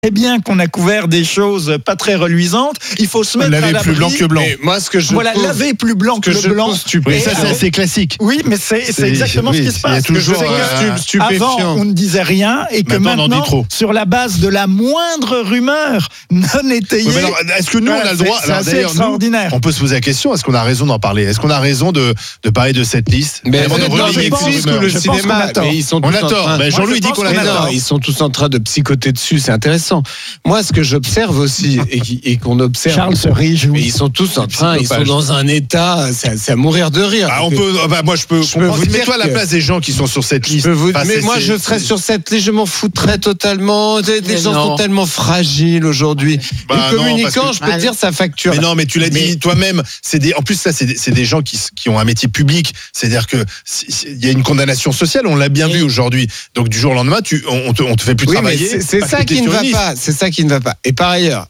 très bien qu'on a couvert des choses pas très reluisantes. Il faut se mettre à l'abri. Laver plus blanc que blanc. Mais moi, ce que je Voilà, laver plus blanc que le blanc. Oui, ça c'est assez classique. Oui, mais c'est exactement ce qui se passe. Il y a toujours Avant, on ne disait rien et que Maintenant, on en dit maintenant, trop. sur la base de la moindre rumeur non étayée, Oui, mais alors, est-ce que nous, on a le droit, c'est assez extraordinaire. on peut se poser la question, est-ce qu'on a raison d'en parler? Est-ce qu'on a raison de parler de cette liste? Mais Avant de honnêtement, relayer je toutes les pense que rumeurs. le Je pense qu'on cinéma, a tort. mais ils sont On tous a en tort. train- Ben, Jean-Louis je dit pense qu'on a qu'on a tort. tort. Ils sont tous en train de psychoter dessus, c'est intéressant. Moi, ce que j'observe aussi et qu'on observe, Charles se réjouit. mais ils sont tous en train, ils sont dans un état, c'est à mourir de rire. Ah, moi je peux comprendre. vous dire Mets-toi à la que- place des gens qui sont sur cette liste. Enfin, mais moi, je serais sur cette liste, je m'en foutrais totalement. Les gens sont tellement fragiles aujourd'hui. Bah, Et non, communicant, parce je peux te dire, ça facture. Mais non, mais tu l'as dit toi-même. En plus, ça, c'est des gens qui ont un métier public. C'est-à-dire que il y a une condamnation sociale. On l'a bien vu aujourd'hui. Donc du jour au lendemain, on te fait plus Oui, mais travailler. c'est parce ça que t'es qui ne sur va une liste. pas. C'est ça qui ne va pas. Et par ailleurs,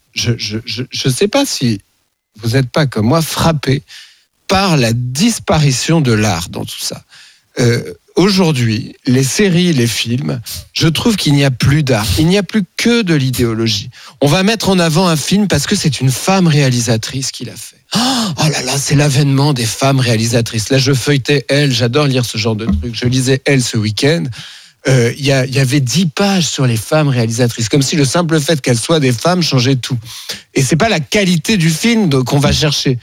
je sais pas si vous n'êtes pas comme moi frappé par la disparition de l'art dans tout ça. Aujourd'hui, les séries, les films, je trouve qu'il n'y a plus d'art. Il n'y a plus que de l'idéologie. On va mettre en avant un film parce que c'est une femme réalisatrice qui l'a fait. Oh là là, c'est l'avènement des femmes réalisatrices. Là, je feuilletais Elle, j'adore lire ce genre de trucs. Je lisais Elle ce week-end. Il y avait 10 pages sur les femmes réalisatrices, comme si le simple fait qu'elles soient des femmes changeait tout. Et c'est pas la qualité du film qu'on va chercher.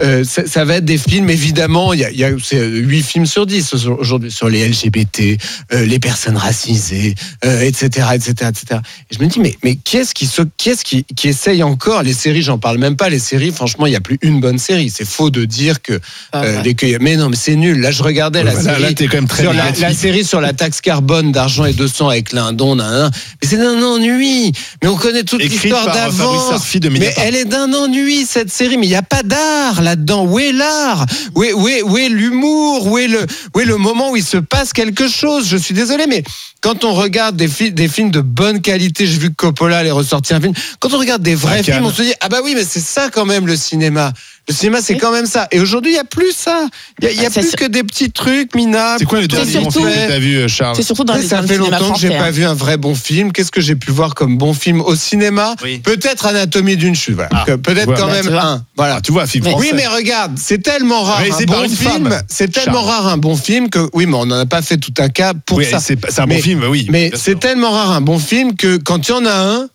Ça va être des films, évidemment, il y a 8 films sur 10 aujourd'hui sur les LGBT, les personnes racisées, etc. Et je me dis, mais qui est-ce qui essaye encore les séries? J'en parle même pas. Les séries, franchement, il y a plus une bonne série. C'est faux de dire que mais non, mais c'est nul. Là, je regardais la série. Là, t'es quand même très sur négatif. la série sur la taxe carbone d'argent et de sang avec l'Indon, mais c'est d'un ennui. Mais on connaît toute Écrite l'histoire par Fabrice d'avance. Arfi de Mais Mediapart. elle est d'un ennui, cette série. Mais il n'y a pas d'art là-dedans. Où est l'art? Où est l'humour? Où est le moment où il se passe quelque chose? Je suis désolé, mais quand on regarde des films de bonne qualité, j'ai vu que Coppola allait ressortir un film. Quand on regarde des vrais films, on se dit, ah bah oui, mais c'est ça quand même le cinéma. Le cinéma, c'est quand même ça. Et aujourd'hui, il n'y a plus ça. Il y a plus que des petits trucs minables. C'est quoi le dernier bon film que t'as vu, Charles? C'est surtout dans Mais les ça dans le fait cinéma longtemps que j'ai français, pas vu un vrai bon film. Qu'est-ce que j'ai pu voir comme bon film au cinéma? Oui. Peut-être Anatomie d'une chute. Voilà. Peut-être voilà. quand Bah, même tu vois. un. Voilà. Ah, tu vois, film Mais- français. Oui, mais regarde, c'est tellement rare Réalisé un par bon une film. femme, C'est tellement Charles. rare un bon film que oui, mais on n'en a pas fait tout un cas pour Oui, ça. c'est un bon Mais- film, oui. Mais bien c'est sûr. tellement rare un bon film que quand il y en a un,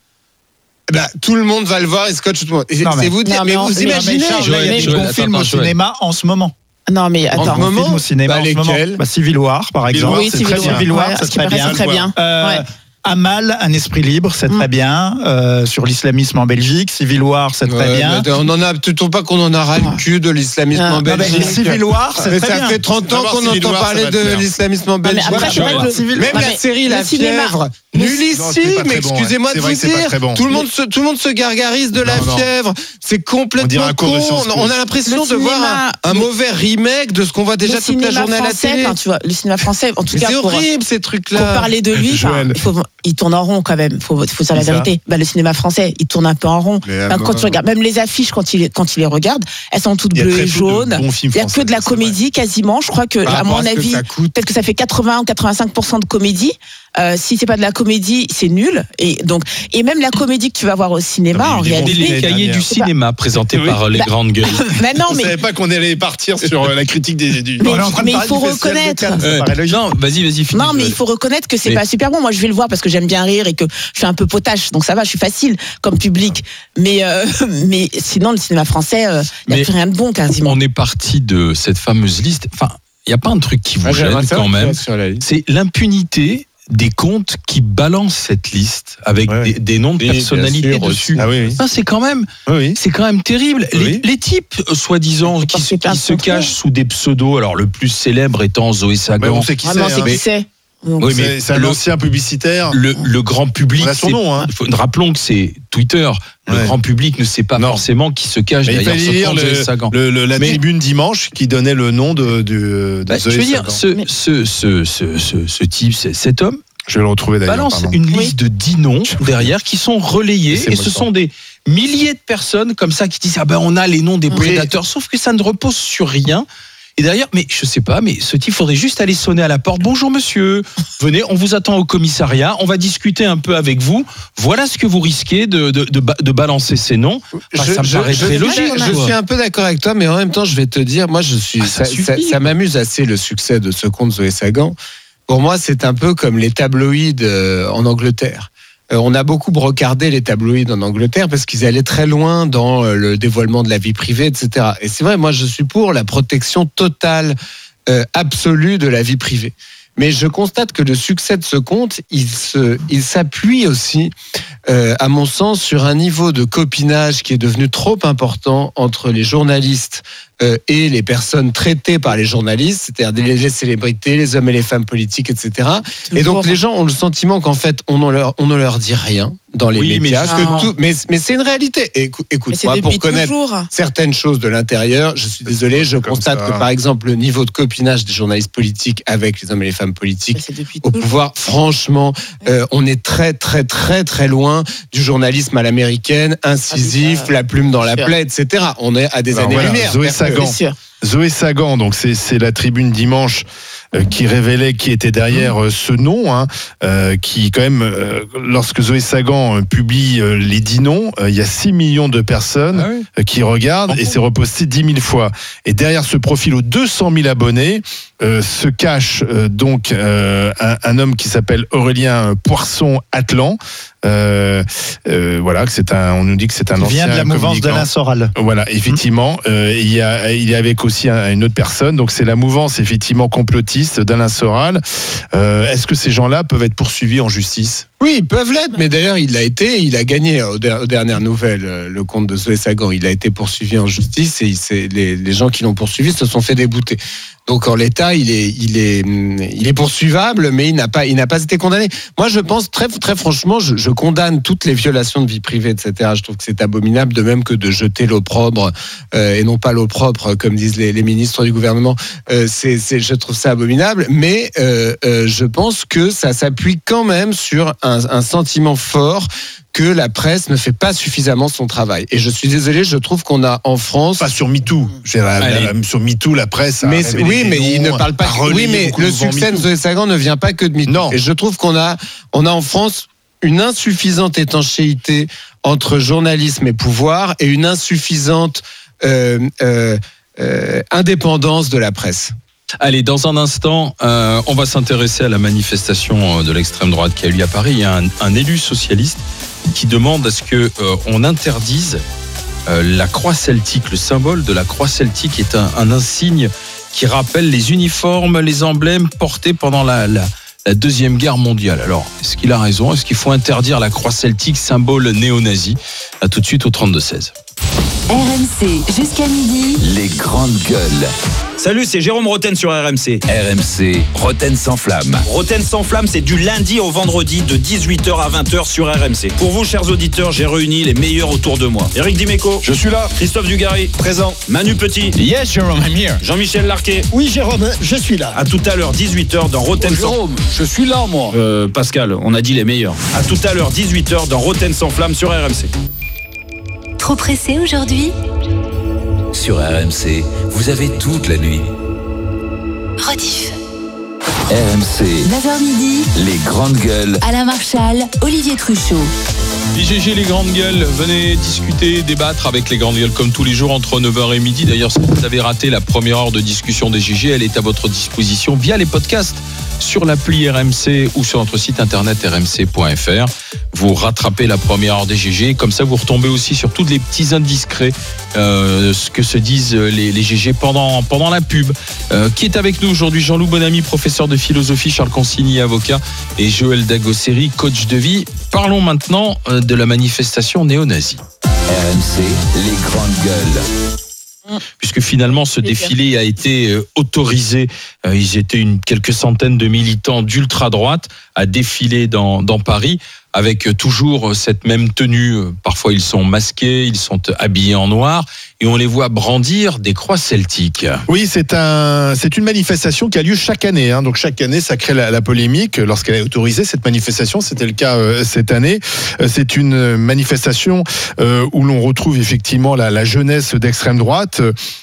tout le monde va le voir et scotche tout le monde. Et Non, mais- c'est vous dire, non, mais mais vous on- imaginez. Charles, là, il y a des Joël, bons attends, films au Joël. cinéma en ce moment. Non, mais attends. ce moment, Films au cinéma en ce moment. lesquels? Civil War, par exemple. Oui, c'est Civil très War. bien. Civil War, Ouais, c'est ce qui très paraît, bien. c'est très bien. Ouais. Amal, un esprit libre, c'est très bien. Sur l'islamisme en Belgique. Civil War, c'est très Ouais, bien. mais on en a, tu trouves pas qu'on en a ras le cul de l'islamisme Ah, en non, mais Belgique? Civil War, c'est Mais très ça bien. fait 30 ans qu'on Civil entend War, ça parler va te de plaire. l'islamisme en mais Belgique. après, c'est vrai que le- Même non, la mais série le La cinéma- Fièvre, Non, c'est nullissime, pas très bon, excusez-moi ouais. de C'est vrai vous que c'est pas dire, très bon. tout le monde se gargarise de La Non. Fièvre, c'est On complètement dirait un cours de con. Sciences Po. On a l'impression Le de voir cinéma- un mauvais remake de ce qu'on voit déjà le toute la cinéma journée à la français, télé. enfin, tu vois, le cinéma français, en tout Mais cas, c'est pour horrible ces pour trucs-là. parler de lui, enfin, Joël. il tourne en rond quand même. Faut dire la Qui ça vérité. Le cinéma français, il tourne un peu en rond. Mais, Enfin, quand tu regardes, même les affiches, quand il les regarde, elles sont toutes Il y a bleues très et peu de jaunes. bons films Il y a que français, de la c'est vrai. comédie quasiment. Je crois que, Par à rapport mon à ce que avis, ça coûte. peut-être que ça fait 80 ou 85% de comédie. Si c'est pas de la comédie, c'est nul. Et même la comédie que tu vas voir au cinéma, en Il y a des C'était bons réalité. les cahiers du C'est pas- cinéma présentés Oui. par les Bah, grandes gueules. Mais non, On mais savait pas qu'on allait partir sur la critique du. Mais- On est en train de mais il parler faut du Festival de reconnaître. Cannes, ça paraît logique. Non, vas-y, finis. non, mais il faut reconnaître que c'est Mais- pas super bon. Moi, je vais le voir parce que j'aime bien rire et que je suis un peu potache, donc ça va, je suis facile comme public. Mais sinon, le cinéma français, il n'y Mais a plus rien de bon quasiment. On est parti de cette fameuse liste. Enfin, il n'y a pas un truc qui vous gêne quand même. C'est l'impunité des comptes qui balancent cette liste avec Ouais. des noms de Oui, bien personnalités sûr, dessus. Ah oui, oui. Ça, c'est quand même Oui. terrible. Oui. Les types, soi-disant, C'est qui parce que t'as se contre cachent sous des pseudos, alors le plus célèbre étant Zoé Mais Sagan. on sait qui Ah non, c'est. c'est hein. qui c'est. Donc, Oui, mais C'est un le- ancien publicitaire. Le grand public, On a son nom, hein. rappelons que c'est Twitter. Le Ouais. grand public ne sait pas Non. forcément qui se cache Mais il derrière fallait ce lire compte Zoé Sagan. la Mais- tribune dimanche qui donnait le nom de Bah, je Zoé veux dire, Sagan. ce type, cet homme, Je vais le retrouver d'ailleurs. balance pardon. une liste de 10 noms derrière qui sont relayés Laissez-moi et ce le sont des milliers de personnes comme ça qui disent ah ben on a les noms des prédateurs, sauf que ça ne repose sur rien Et derrière, mais je sais pas, mais ce type, faudrait juste aller sonner à la porte. Bonjour monsieur, venez, on vous attend au commissariat, on va discuter un peu avec vous. Voilà ce que vous risquez de balancer ces noms. Ça me paraît très logique. Je suis un peu d'accord avec toi, mais en même temps, je vais te dire, moi, ça m'amuse assez le succès de ce conte Zoé Sagan. Pour moi, c'est un peu comme les tabloïds en Angleterre. On a beaucoup brocardé les tabloïds en Angleterre parce qu'ils allaient très loin dans le dévoilement de la vie privée, etc. Et c'est vrai, moi, je suis pour la protection totale, absolue de la vie privée. Mais je constate que le succès de ce conte, il s'appuie aussi, à mon sens, sur un niveau de copinage qui est devenu trop important entre les journalistes et les personnes traitées par les journalistes, c'est-à-dire les célébrités, les hommes et les femmes politiques, etc. Et donc les gens ont le sentiment qu'en fait, on ne leur dit rien dans les médias. Mais c'est une réalité. Écoute-moi, pour connaître certaines choses de l'intérieur, je suis désolé, je constate que par exemple, le niveau de copinage des journalistes politiques avec les hommes et les femmes politiques au pouvoir, franchement, on est très, très, très, très loin du journalisme à l'américaine, incisif, la plume dans la plaie, etc. On est à des années-lumière. Zoé Sagan, donc c'est la Tribune dimanche qui révélait qui était derrière ce nom, qui quand même, lorsque Zoé Sagan publie les 10 noms, il y a 6 millions de personnes qui regardent et c'est reposté 10 000 fois. Et derrière ce profil aux 200 000 abonnés se cache donc un homme qui s'appelle Aurélien Poisson-Atlan. Voilà, on nous dit que c'est un ancien vient de la mouvance d'Alain Soral. Voilà, effectivement, il est avec aussi une autre personne, donc c'est la mouvance effectivement complotiste d'Alain Soral. Est-ce que ces gens-là peuvent être poursuivis en justice ? Oui, ils peuvent l'être, mais d'ailleurs il a gagné aux dernières nouvelles le compte de Zoé Sagan. Il a été poursuivi en justice et les gens qui l'ont poursuivi se sont fait débouter. Donc en l'état, il est poursuivable, mais il n'a pas été condamné. Moi, je pense très très franchement, je condamne toutes les violations de vie privée, etc. Je trouve que c'est abominable, de même que de jeter l'opprobre et non pas l'opprobre, comme disent les ministres du gouvernement. Je trouve ça abominable, mais je pense que ça s'appuie quand même sur un sentiment fort que la presse ne fait pas suffisamment son travail. Et je suis désolé, je trouve qu'on a en France... Pas sur MeToo. Sur MeToo, la presse... il ne parle pas... Oui, mais le succès de Zoé Sagan ne vient pas que de MeToo. Non. Et je trouve qu'on a en France une insuffisante étanchéité entre journalisme et pouvoir et une insuffisante indépendance de la presse. Allez, dans un instant, on va s'intéresser à la manifestation de l'extrême droite qui a eu lieu à Paris. Il y a un élu socialiste qui demande à ce qu'on interdise la croix celtique. Le symbole de la croix celtique est un insigne qui rappelle les uniformes, les emblèmes portés pendant la Deuxième Guerre mondiale. Alors, est-ce qu'il a raison ? Est-ce qu'il faut interdire la croix celtique, symbole néo-nazi ? À tout de suite au 32-16. RMC, jusqu'à midi. Les grandes gueules. Salut, c'est Jérôme Roten sur RMC. RMC, Roten sans flamme. Roten sans flamme, c'est du lundi au vendredi de 18h à 20h sur RMC. Pour vous, chers auditeurs, j'ai réuni les meilleurs autour de moi. Éric Dimeco. Je suis là. Christophe Dugarry. Présent. Manu Petit. Yes, Jérôme, I'm here. Jean-Michel Larquet. Oui, Jérôme, je suis là. À tout à l'heure, 18h dans Roten sans flamme. Jérôme, je suis là, moi. Pascal, on a dit les meilleurs. À tout à l'heure, 18h dans Roten sans flamme sur RMC. Trop pressé aujourd'hui ? Sur RMC, vous avez toute la nuit. Rediff. RMC, 9h midi. les grandes gueules. Alain Marchal, Olivier Truchot. IGG, les grandes gueules, venez discuter, débattre avec les grandes gueules comme tous les jours entre 9h et midi. D'ailleurs, si vous avez raté la première heure de discussion des GG, elle est à votre disposition via les podcasts sur l'appli RMC ou sur notre site internet rmc.fr. Vous rattrapez la première heure des GG, comme ça vous retombez aussi sur tous les petits indiscrets, ce que se disent les GG pendant la pub. Qui est avec nous aujourd'hui? Jean-Loup Bonamy, professeur de philosophie, Charles Consigny, avocat, et Joël Dagosseri, coach de vie. Parlons maintenant de la manifestation néo-nazie. RMC, les grandes gueules. Puisque finalement ce défilé a été autorisé. Ils étaient quelques centaines de militants d'ultra-droite à défiler dans Paris, avec toujours cette même tenue. Parfois ils sont masqués, ils sont habillés en noir, et on les voit brandir des croix celtiques. Oui, c'est une manifestation qui a lieu chaque année. Donc chaque année, ça crée la polémique lorsqu'elle est autorisée, cette manifestation. C'était le cas cette année. C'est une manifestation où l'on retrouve effectivement la jeunesse d'extrême droite.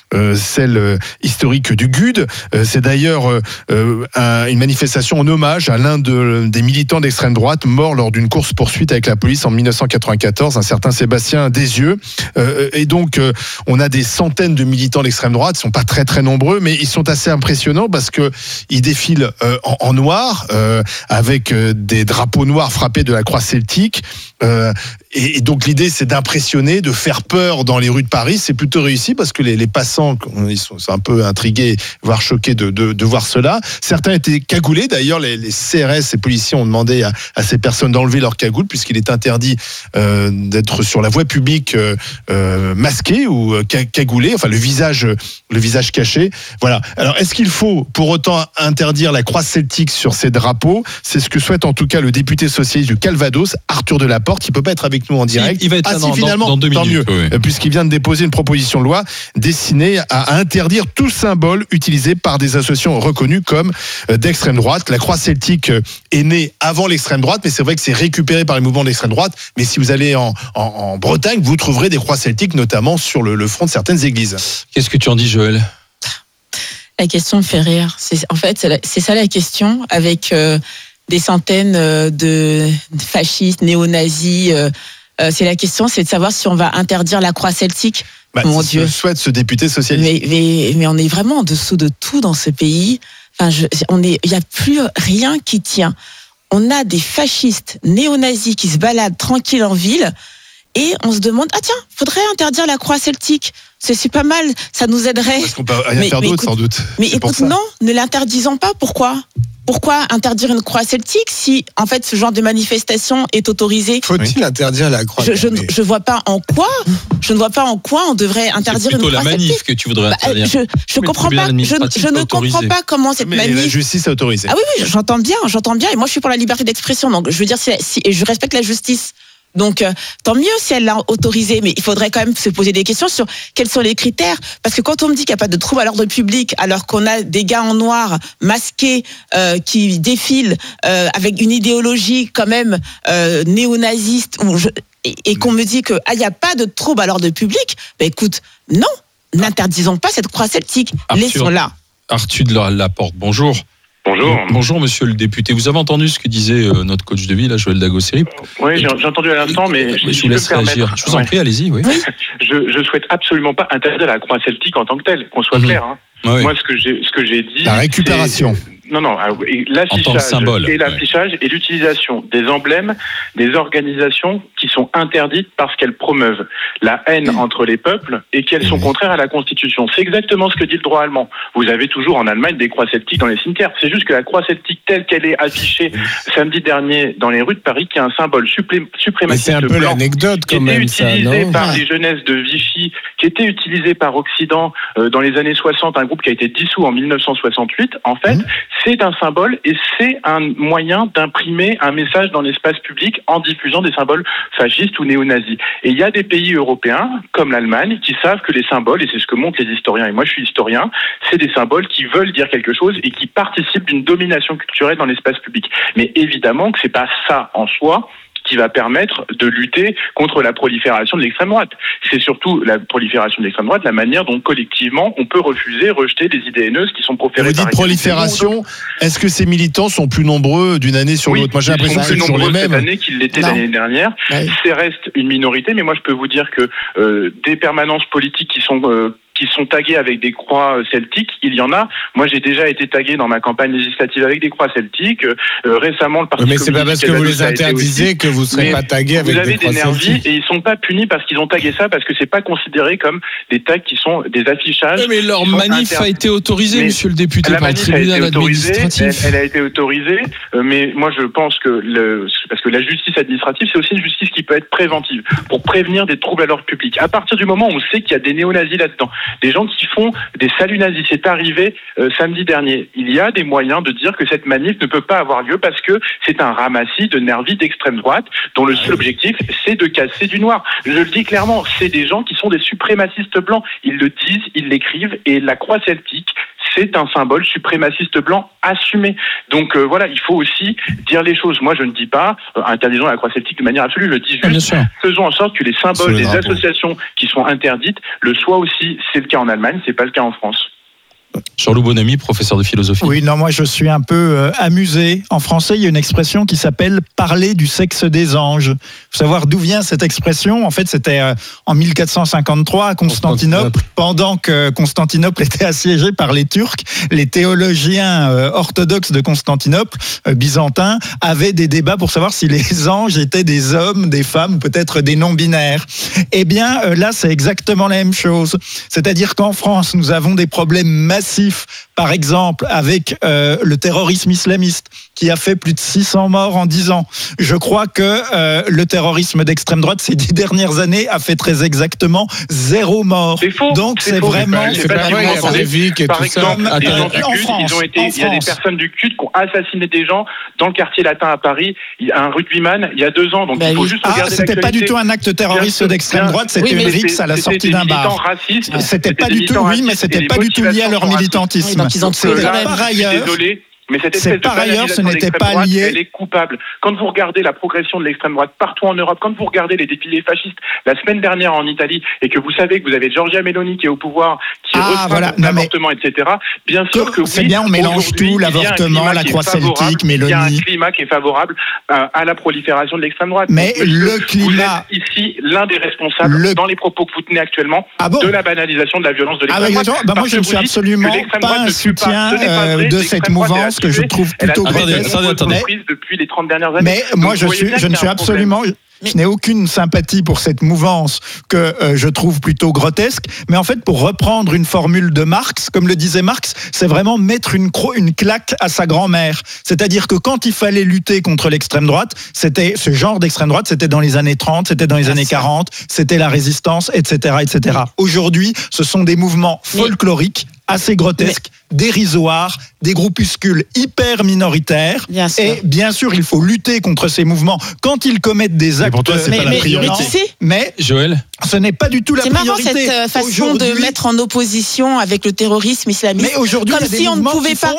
celle historique du GUD. C'est d'ailleurs une manifestation en hommage à l'un des militants d'extrême droite mort lors d'une course-poursuite avec la police en 1994, un certain Sébastien Desieux. Et donc, on a des centaines de militants d'extrême droite, ils sont pas très très nombreux, mais ils sont assez impressionnants parce que ils défilent en noir, avec des drapeaux noirs frappés de la croix celtique. Et donc l'idée, c'est d'impressionner, de faire peur dans les rues de Paris. C'est plutôt réussi parce que les passants, ils sont un peu intrigués, voire choqués de voir cela. Certains étaient cagoulés. D'ailleurs, les CRS et policiers ont demandé à ces personnes d'enlever leur cagoule puisqu'il est interdit d'être sur la voie publique masqué ou cagoulé, enfin le visage caché. Voilà. Alors, est-ce qu'il faut pour autant interdire la croix celtique sur ces drapeaux ? C'est ce que souhaite en tout cas le député socialiste du Calvados, Arthur Delaporte. Il peut pas être avec nous en direct. Il va être là finalement, dans 2 tant minutes. mieux, puisqu'il vient de déposer une proposition de loi destinée à interdire tout symbole utilisé par des associations reconnues comme d'extrême droite. La croix celtique est née avant l'extrême droite, mais c'est vrai que c'est récupéré par les mouvements d'extrême droite. Mais si vous allez en Bretagne, vous trouverez des croix celtiques, notamment sur le front de certaines églises. Qu'est-ce que tu en dis, Joël ? La question me fait rire. C'est ça la question, avec des centaines de fascistes, néo-nazis. C'est la question, c'est de savoir si on va interdire la croix celtique. Mon Dieu. Souhaite ce député socialiste. Mais on est vraiment en dessous de tout dans ce pays. Enfin, il n'y a plus rien qui tient. On a des fascistes néo-nazis qui se baladent tranquilles en ville. Et on se demande, tiens, faudrait interdire la croix celtique. C'est pas mal, ça nous aiderait. Parce qu'on peut rien faire d'autre, sans doute. Mais écoute, non, ne l'interdisons pas. Pourquoi interdire une croix celtique si, en fait, ce genre de manifestation est autorisé ? Faut-il interdire la croix ? Je ne vois pas en quoi on devrait interdire une croix celtique. C'est plutôt la manif que tu voudrais interdire. Je comprends pas. Je ne comprends pas comment cette manif. La justice a autorisé. Ah oui, j'entends bien. Et moi, je suis pour la liberté d'expression. Donc, je veux dire, et je respecte la justice. Donc, tant mieux si elle l'a autorisé, mais il faudrait quand même se poser des questions sur quels sont les critères. Parce que quand on me dit qu'il n'y a pas de trouble à l'ordre public, alors qu'on a des gars en noir, masqués, qui défilent avec une idéologie quand même néo-naziste, et qu'on me dit qu'il n'y a pas de trouble à l'ordre public, écoute, non, n'interdisons pas cette croix celtique, laissons-la. Arthur Delaporte, bonjour. Bonjour, monsieur le député. Vous avez entendu ce que disait notre coach de ville, Joël Dagosseri ? Oui, j'ai entendu à l'instant, mais je vous laisse réagir. Je vous en prie, allez-y. Oui. Je souhaite absolument pas interdire la croix celtique en tant que telle, qu'on soit clair. Hein. Oui. Moi, ce que j'ai dit, la récupération. Non, l'affichage et l'utilisation des emblèmes des organisations qui sont interdites parce qu'elles promeuvent la haine entre les peuples et qu'elles sont contraires à la Constitution. C'est exactement ce que dit le droit allemand. Vous avez toujours en Allemagne des croix celtiques dans les cimetières. C'est juste que la croix celtique telle qu'elle est affichée samedi dernier dans les rues de Paris, qui est un symbole suprématiste c'est un peu blanc, l'anecdote quand même, qui était utilisé par les jeunesses de Vichy, qui était utilisé par Occident dans les années 60, un groupe qui a été dissous en 1968. En fait, c'est un symbole et c'est un moyen d'imprimer un message dans l'espace public en diffusant des symboles fascistes ou néo-nazis. Et il y a des pays européens, comme l'Allemagne, qui savent que les symboles, et c'est ce que montrent les historiens, et moi je suis historien, c'est des symboles qui veulent dire quelque chose et qui participent d'une domination culturelle dans l'espace public. Mais évidemment que c'est pas ça en soi qui va permettre de lutter contre la prolifération de l'extrême droite. C'est surtout la prolifération de l'extrême droite, la manière dont collectivement on peut rejeter des idées haineuses qui sont proférées. Vous dites prolifération, est-ce que ces militants sont plus nombreux d'une année sur l'autre ? Moi j'ai l'impression que c'est toujours les mêmes. Cette année qu'ils l'étaient l'année dernière. C'est reste une minorité, mais moi je peux vous dire que des permanences politiques qui sont tagués avec des croix celtiques, il y en a. Moi, j'ai déjà été tagué dans ma campagne législative avec des croix celtiques. Récemment, le Parti communiste... Mais c'est pas parce que vous les interdisez que vous ne serez pas tagué avec des croix celtiques. Vous avez des nervis et ils sont pas punis parce qu'ils ont tagué ça, parce que c'est pas considéré comme des tags qui sont des affichages. Mais leur manif a été autorisée, monsieur le député, par le tribunal administratif. Elle a été autorisée, mais moi, je pense que parce que la justice administrative, c'est aussi une justice qui peut être préventive, pour prévenir des troubles à l'ordre public. À partir du moment où on sait qu'il y a des néo-nazis là-dedans, des gens qui font des saluts nazis. C'est arrivé samedi dernier. Il y a des moyens de dire que cette manif ne peut pas avoir lieu parce que c'est un ramassis de nervis d'extrême droite dont le seul objectif, c'est de casser du noir. Je le dis clairement, c'est des gens qui sont des suprémacistes blancs. Ils le disent, ils l'écrivent, et la croix celtique, c'est un symbole suprémaciste blanc assumé. Donc voilà, il faut aussi dire les choses. Moi, je ne dis pas interdisons la croix celtique de manière absolue. Je dis juste faisons en sorte que les symboles des associations qui sont interdites le soient aussi. C'est le cas en Allemagne, c'est pas le cas en France. Jean-Loup Bonamy, professeur de philosophie. Oui, non, moi je suis un peu amusé. En français, il y a une expression qui s'appelle « parler du sexe des anges ». Il faut savoir d'où vient cette expression. En fait, c'était en 1453 à Constantinople, pendant que Constantinople était assiégée par les Turcs. Les théologiens orthodoxes de Constantinople, byzantins, avaient des débats pour savoir si les anges étaient des hommes, des femmes, ou peut-être des non-binaires. Eh bien, là, c'est exactement la même chose. C'est-à-dire qu'en France, nous avons des problèmes massifs, par exemple avec le terrorisme islamiste qui a fait plus de 600 morts en 10 ans. Je crois que le terrorisme d'extrême droite ces 10 dernières années a fait très exactement 0 mort. C'est faux. Donc c'est vraiment... C'est pas vrai, il y a Breivik et par tout exemple, ça. des gens du culte, il y a des personnes du culte qui ont assassiné des gens dans le quartier latin à Paris. Il y a un rugbyman il y a 2 ans. Donc il faut juste regarder c'était pas du tout un acte terroriste d'extrême droite, c'était une rixe à la sortie d'un bar. C'était pas du tout, oui, mais c'était pas du tout lié à leur militantisme. Donc ils ont tué quand même. Par ailleurs, désolé. Mais cette espèce de par ailleurs, ce banalisation de n'était l'extrême pas droite, lié. elle est coupable. Quand vous regardez la progression de l'extrême droite partout en Europe, quand vous regardez les défilés fascistes la semaine dernière en Italie, et que vous savez que vous avez Giorgia Meloni qui est au pouvoir, qui restreint l'avortement, etc. Bien sûr que oui. C'est bien, on mélange tout, l'avortement, la croix celtique, Meloni. Il y a un climat qui est favorable à la prolifération de l'extrême droite. Mais le climat... Vous êtes ici l'un des responsables dans les propos que vous tenez actuellement de la banalisation de la violence de l'extrême droite. Moi, je ne suis absolument pas un soutien de cette mouvance que je trouve plutôt depuis les 30 dernières années. Mais moi, je ne suis absolument... Je n'ai aucune sympathie pour cette mouvance que je trouve plutôt grotesque. Mais en fait, pour reprendre une formule de Marx, comme le disait Marx, c'est vraiment mettre une claque à sa grand-mère. C'est-à-dire que quand il fallait lutter contre l'extrême droite, c'était ce genre d'extrême droite, c'était dans les années 30, c'était dans les années 40, c'était la résistance, etc., etc. Aujourd'hui, ce sont des mouvements folkloriques, assez grotesques, dérisoires, des groupuscules hyper minoritaires. Et bien sûr, il faut lutter contre ces mouvements quand ils commettent des actes. Pour toi, c'est pas la priorité. Mais Joël, ce n'est pas du tout la priorité. C'est marrant cette façon de mettre en opposition avec le terrorisme islamiste. Mais aujourd'hui, comme si on ne pouvait pas,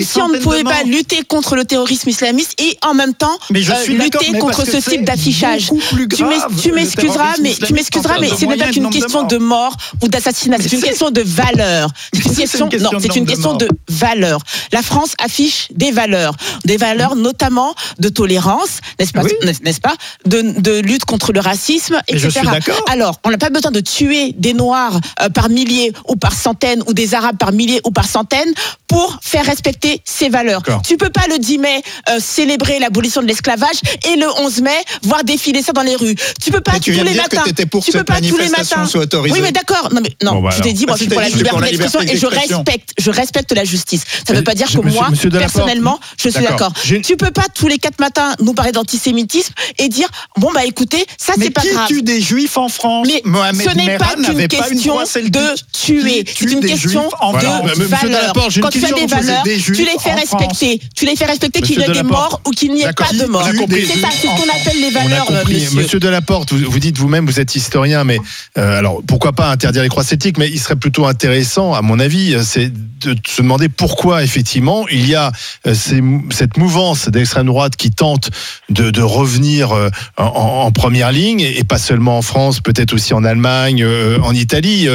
lutter contre le terrorisme islamiste et en même temps lutter contre ce type d'affichage. Tu m'excuseras, mais ce n'est pas qu'une question de mort ou d'assassinat. C'est une question de valeur. C'est une question de valeur. La France affiche des valeurs notamment de tolérance, n'est-ce pas, de lutte contre le racisme, etc. Je suis d'accord. Alors, on n'a pas besoin de tuer des Noirs par milliers ou par centaines ou des Arabes par milliers ou par centaines pour faire respecter ces valeurs. Tu peux pas le 10 mai célébrer l'abolition de l'esclavage et le 11 mai voir défiler ça dans les rues. Tu peux pas tous les matins. Tu peux pas tous les matins. Oui, mais d'accord. Je t'ai dit, moi, je suis pour la liberté d'expression et je respecte la justice. Ça ne veut pas dire que moi, personnellement, je suis d'accord. Tu peux pas tous les 4 matins nous parler d'antisémitisme et dire écoutez, ça c'est pas grave. Mais qui tue des juifs en France? Mais ce n'est pas qu'une question de tuer, c'est une question de valeur. Quand tu as des valeurs, tu les fais respecter. Tu les fais respecter qu'il y ait des morts ou qu'il n'y ait pas de morts. C'est ça, c'est ce qu'on appelle les valeurs, monsieur. Monsieur Delaporte, vous dites vous-même, vous êtes historien, mais alors pourquoi pas interdire les croix celtiques, mais il serait plutôt intéressant, à mon avis, c'est de se demander pourquoi effectivement il y a cette mouvance d'extrême droite qui tente de revenir en première ligne, et pas seulement en France, peut-être aussi en Allemagne, en Italie.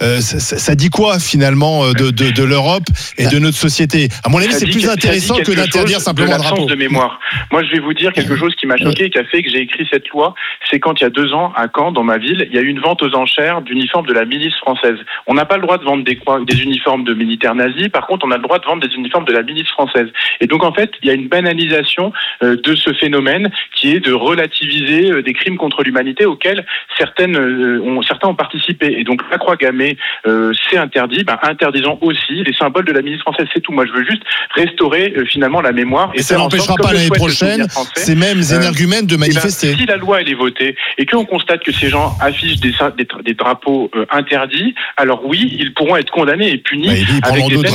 Ça dit quoi finalement de l'Europe et de notre société? À mon avis, c'est plus intéressant que d'interdire simplement un drapeau. De mémoire. Moi, je vais vous dire quelque chose qui m'a choqué et qui a fait que j'ai écrit cette loi. C'est quand il y a 2 ans, à Caen, dans ma ville, il y a eu une vente aux enchères d'uniformes de la milice française. On n'a pas le droit de vendre des uniformes de militaires nazis. Par contre, on a le droit de vendre des uniformes de la milice française. Et donc, en fait, il y a une banalisation de ce phénomène qui est de relativiser des crimes contre l'humanité auxquels certains ont participé. Et donc, la croix gammée, c'est interdit. Interdisons aussi les symboles de la milice française. C'est tout. Moi, je veux juste restaurer finalement la mémoire. Et ça n'empêchera pas l'année prochaine ces mêmes énergumènes de manifester. Si la loi elle est votée et qu'on constate que ces gens affichent des drapeaux interdits, alors oui, ils pourront être condamnés et punis avec des peines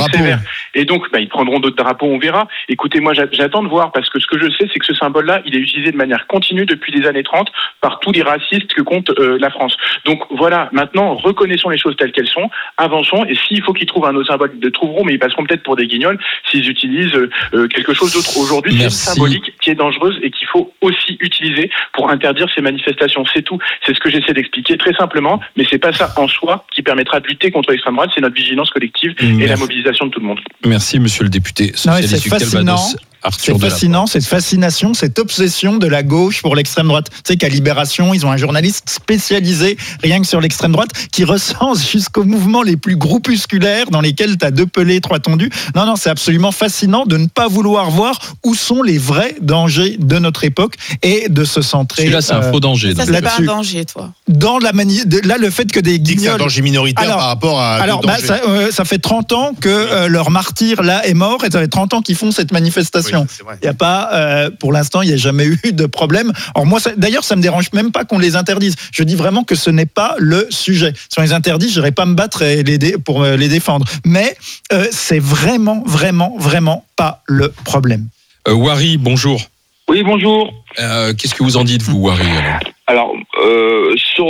drapeau. sévère. Et donc, ils prendront d'autres drapeaux, on verra. Écoutez, moi, j'attends de voir, parce que ce que je sais, c'est que ce symbole-là, il est utilisé de manière continue depuis les années 30 par tous les racistes que compte la France. Donc voilà, maintenant, reconnaissons les choses telles qu'elles sont, avançons, et s'il faut qu'ils trouvent un autre symbole, ils le trouveront, mais ils passeront peut-être pour des guignols s'ils utilisent quelque chose d'autre. Aujourd'hui, c'est une symbolique qui est dangereuse et qu'il faut aussi utiliser pour interdire ces manifestations. C'est tout. C'est ce que j'essaie d'expliquer très simplement, mais c'est pas ça en soi qui permettra de lutter contre l'extrême droite, c'est notre vigilance collective et la mobilisation de tout le monde. Merci, monsieur le député socialiste du Calvados. C'est fascinant, cette fascination, cette obsession de la gauche pour l'extrême droite. Tu sais qu'à Libération, ils ont un journaliste spécialisé rien que sur l'extrême droite qui recense jusqu'aux mouvements les plus groupusculaires dans lesquels tu as 2 pelés, 3 tondus. Non, c'est absolument fascinant de ne pas vouloir voir où sont les vrais dangers de notre époque et de se centrer. Celui-là, c'est un faux danger. Ça, c'est pas un danger, toi. Dans la là, le fait que des guignols... C'est un danger minoritaire par rapport à... Alors, ça fait 30 ans que leur martyr, là, est mort et ça fait 30 ans qu'ils font cette manifestation. Il n'y a pas, pour l'instant, il n'y a jamais eu de problème. Alors moi, d'ailleurs, ça me dérange même pas qu'on les interdise. Je dis vraiment que ce n'est pas le sujet. Si on les interdit, je n'irai pas me battre pour les défendre. Mais c'est vraiment pas le problème. Wari, bonjour. Oui, bonjour. Qu'est-ce que vous en dites, vous, Wari? Alors, sur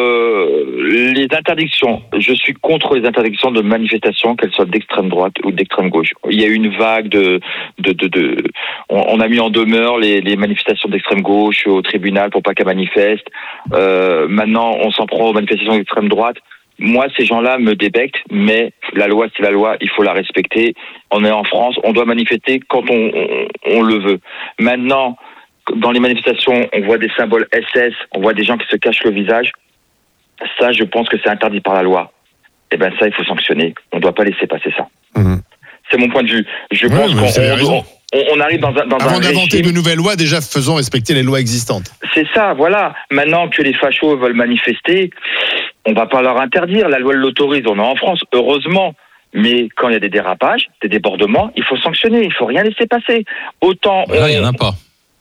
les interdictions, je suis contre les interdictions de manifestations, qu'elles soient d'extrême droite ou d'extrême gauche. Il y a eu une vague on a mis en demeure les manifestations d'extrême gauche au tribunal pour pas qu'elles manifestent. Maintenant, on s'en prend aux manifestations d'extrême droite. Moi, ces gens-là me débectent, mais la loi, c'est la loi, il faut la respecter. On est en France, on doit manifester quand on le veut. Maintenant, dans les manifestations, on voit des symboles SS, on voit des gens qui se cachent le visage. Ça, je pense que c'est interdit par la loi. Et ben ça, il faut sanctionner. On ne doit pas laisser passer ça. C'est mon point de vue. Je pense qu'on arrive dans un Avant d'inventer régime... de nouvelles lois, déjà faisons respecter les lois existantes. C'est ça, voilà. Maintenant que les fachos veulent manifester, on ne va pas leur interdire. La loi l'autorise. On est en France, heureusement. Mais quand il y a des dérapages, des débordements, il faut sanctionner. Il ne faut rien laisser passer. Autant... Là, il n'y en a pas.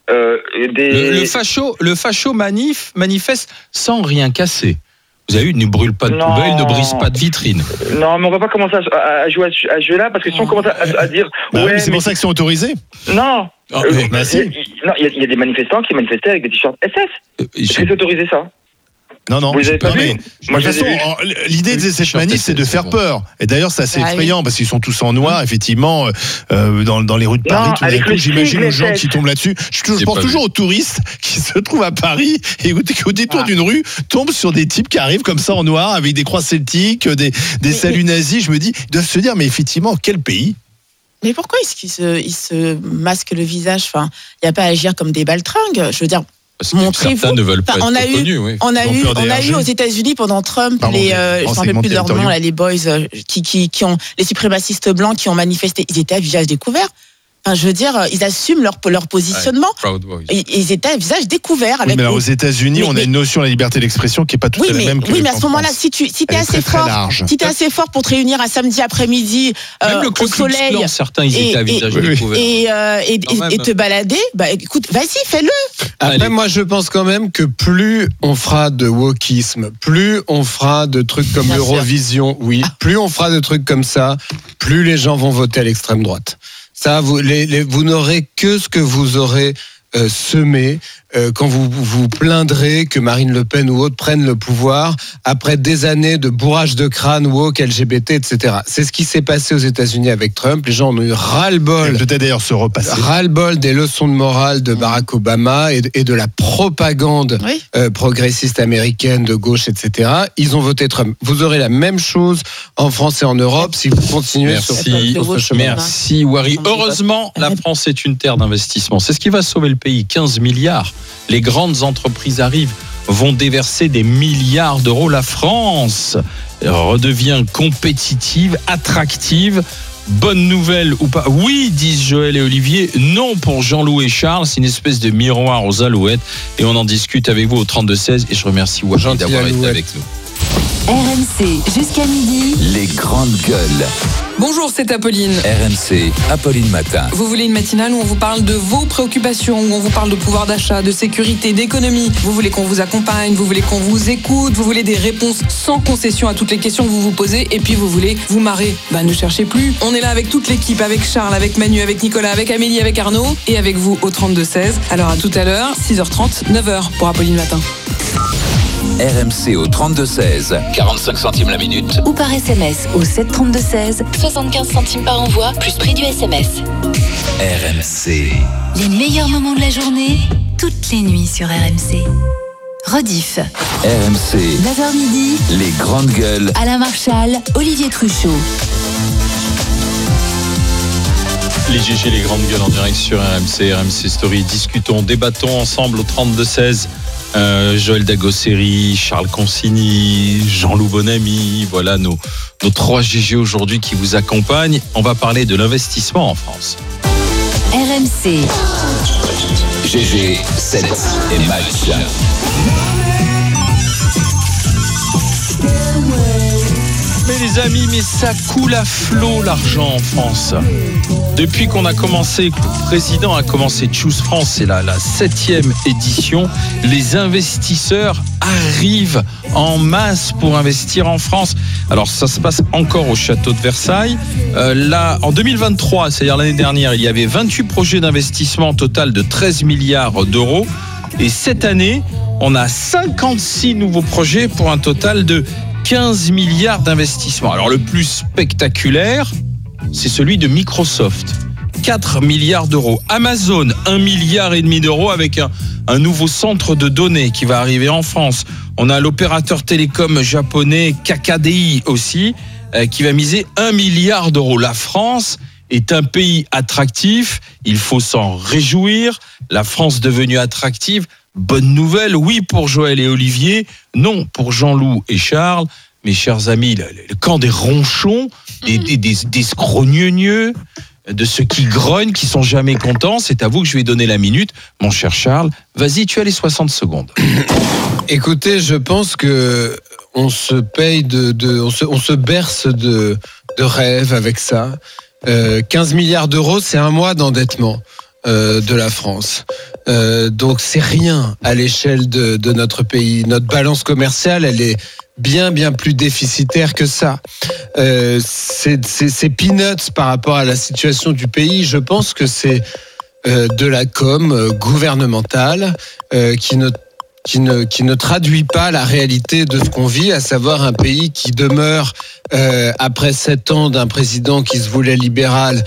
Le facho manifeste sans rien casser. Vous avez vu, ne brûle pas de poubelle, ne brise pas de vitrine. Non, mais on va pas commencer à jouer à ce jeu-là, parce que si on commence à dire... c'est pour ça qu'ils sont autorisés. Non. Il y a des manifestants qui manifestaient avec des t-shirts SS. Est-ce que c'est autorisé, ça? Non. Vous avez pas vu? Moi, de toute façon, l'idée de cette manif, c'est de faire peur. Et d'ailleurs, c'est assez effrayant parce qu'ils sont tous en noir, effectivement, dans les rues de Paris. Tout d'un coup, j'imagine les gens qui tombent là-dessus. Je pense toujours aux touristes qui se trouvent à Paris et au détour d'une rue tombent sur des types qui arrivent comme ça en noir avec des croix celtiques, des saluts nazis. Je me dis, ils doivent se dire, mais effectivement, quel pays? Mais pourquoi est-ce qu'ils se masquent le visage? Enfin, il n'y a pas à agir comme des baltringues. Je veux dire. Certains ne veulent pas être reconnus. On a eu aux États-Unis pendant Trump je ne me rappelle plus de leur nom, là, les boys qui ont les suprémacistes blancs qui ont manifesté. Ils étaient à visage découvert. Enfin, je veux dire, ils assument leur positionnement. Ils étaient à visage découvert. Mais alors, aux États-Unis, on a une notion de la liberté d'expression qui n'est pas tout à fait la même que. Oui, mais à ce moment-là, si tu es assez fort pour te réunir un samedi après-midi au soleil, certains ils étaient à visage découvert et te balader, écoute, vas-y, fais-le. Après, moi, je pense quand même que plus on fera de wokisme, plus on fera de trucs comme l'Eurovision, plus on fera de trucs comme ça, plus les gens vont voter à l'extrême droite. Ça, vous n'aurez que ce que vous aurez semé quand vous plaindrez que Marine Le Pen ou autres prennent le pouvoir après des années de bourrage de crâne, woke, LGBT, etc. C'est ce qui s'est passé aux États-Unis avec Trump. Les gens ont eu ras-le-bol. Peut-être d'ailleurs se repasser. Ras-le-bol des leçons de morale de Barack Obama et de la propagande progressiste américaine de gauche, etc. Ils ont voté Trump. Vous aurez la même chose en France et en Europe si vous continuez sur ce chemin. Merci, Wari. Heureusement, la France est une terre d'investissement. C'est ce qui va sauver le pays. 15 milliards. Les grandes entreprises arrivent, vont déverser des milliards d'euros. La France redevient compétitive, attractive. Bonne nouvelle ou pas? Oui, disent Joël et Olivier. Non pour Jean-Loup et Charles. C'est une espèce de miroir aux alouettes. Et on en discute avec vous au 32-16. Et je remercie Wari d'avoir été avec nous. RMC jusqu'à midi. Les grandes gueules. Bonjour, c'est Apolline. RMC, Apolline Matin. Vous voulez une matinale où on vous parle de vos préoccupations, où on vous parle de pouvoir d'achat, de sécurité, d'économie. Vous voulez qu'on vous accompagne, vous voulez qu'on vous écoute, vous voulez des réponses sans concession à toutes les questions que vous vous posez, et puis vous voulez vous marrer. Ne cherchez plus. On est là avec toute l'équipe, avec Charles, avec Manu, avec Nicolas, avec Amélie, avec Arnaud, et avec vous au 32-16. Alors à tout à l'heure, 6h30, 9h pour Apolline Matin. RMC au 32-16, 45 centimes la minute. Ou par SMS au 732-16, 75 centimes par envoi, plus prix du SMS. RMC. Les meilleurs moments de la journée, toutes les nuits sur RMC. Rediff. RMC. 9h midi. Les grandes gueules. Alain Marchal, Olivier Truchot. Les GG, les grandes gueules en direct sur RMC, RMC Story. Discutons, débattons ensemble au 32-16. Joël Dagosseri, Charles Consigny, Jean-Loup Bonamy, voilà nos 3 GG aujourd'hui qui vous accompagnent. On va parler de l'investissement en France. RMC. GG, 7 et match. Mais les amis, mais ça coule à flot l'argent en France. Depuis qu'on a commencé, que le président a commencé Choose France, c'est la 7e édition, les investisseurs arrivent en masse pour investir en France. Alors ça se passe encore au château de Versailles. Là, en 2023, c'est-à-dire l'année dernière, il y avait 28 projets d'investissement total de 13 milliards d'euros. Et cette année, on a 56 nouveaux projets pour un total de 15 milliards d'investissements. Alors le plus spectaculaire, c'est celui de Microsoft. 4 milliards d'euros. Amazon, 1,5 milliard d'euros avec un nouveau centre de données qui va arriver en France. On a l'opérateur télécom japonais KKDI aussi, qui va miser 1 milliard d'euros. La France est un pays attractif, il faut s'en réjouir. La France devenue attractive, bonne nouvelle, oui pour Joël et Olivier, non pour Jean-Loup et Charles. Mes chers amis, le camp des ronchons, des scrogneux, de ceux qui grognent, qui sont jamais contents, c'est à vous que je vais donner la minute. Mon cher Charles, vas-y, tu as les 60 secondes. Écoutez, je pense que on se paye on se berce de rêves avec ça. 15 milliards d'euros, c'est un mois d'endettement de la France. Donc c'est rien à l'échelle de notre pays. Notre balance commerciale, elle est bien plus déficitaire que ça. C'est peanuts par rapport à la situation du pays. Je pense que c'est de la com gouvernementale qui ne traduit pas la réalité de ce qu'on vit, à savoir un pays qui demeure, après 7 ans d'un président qui se voulait libéral,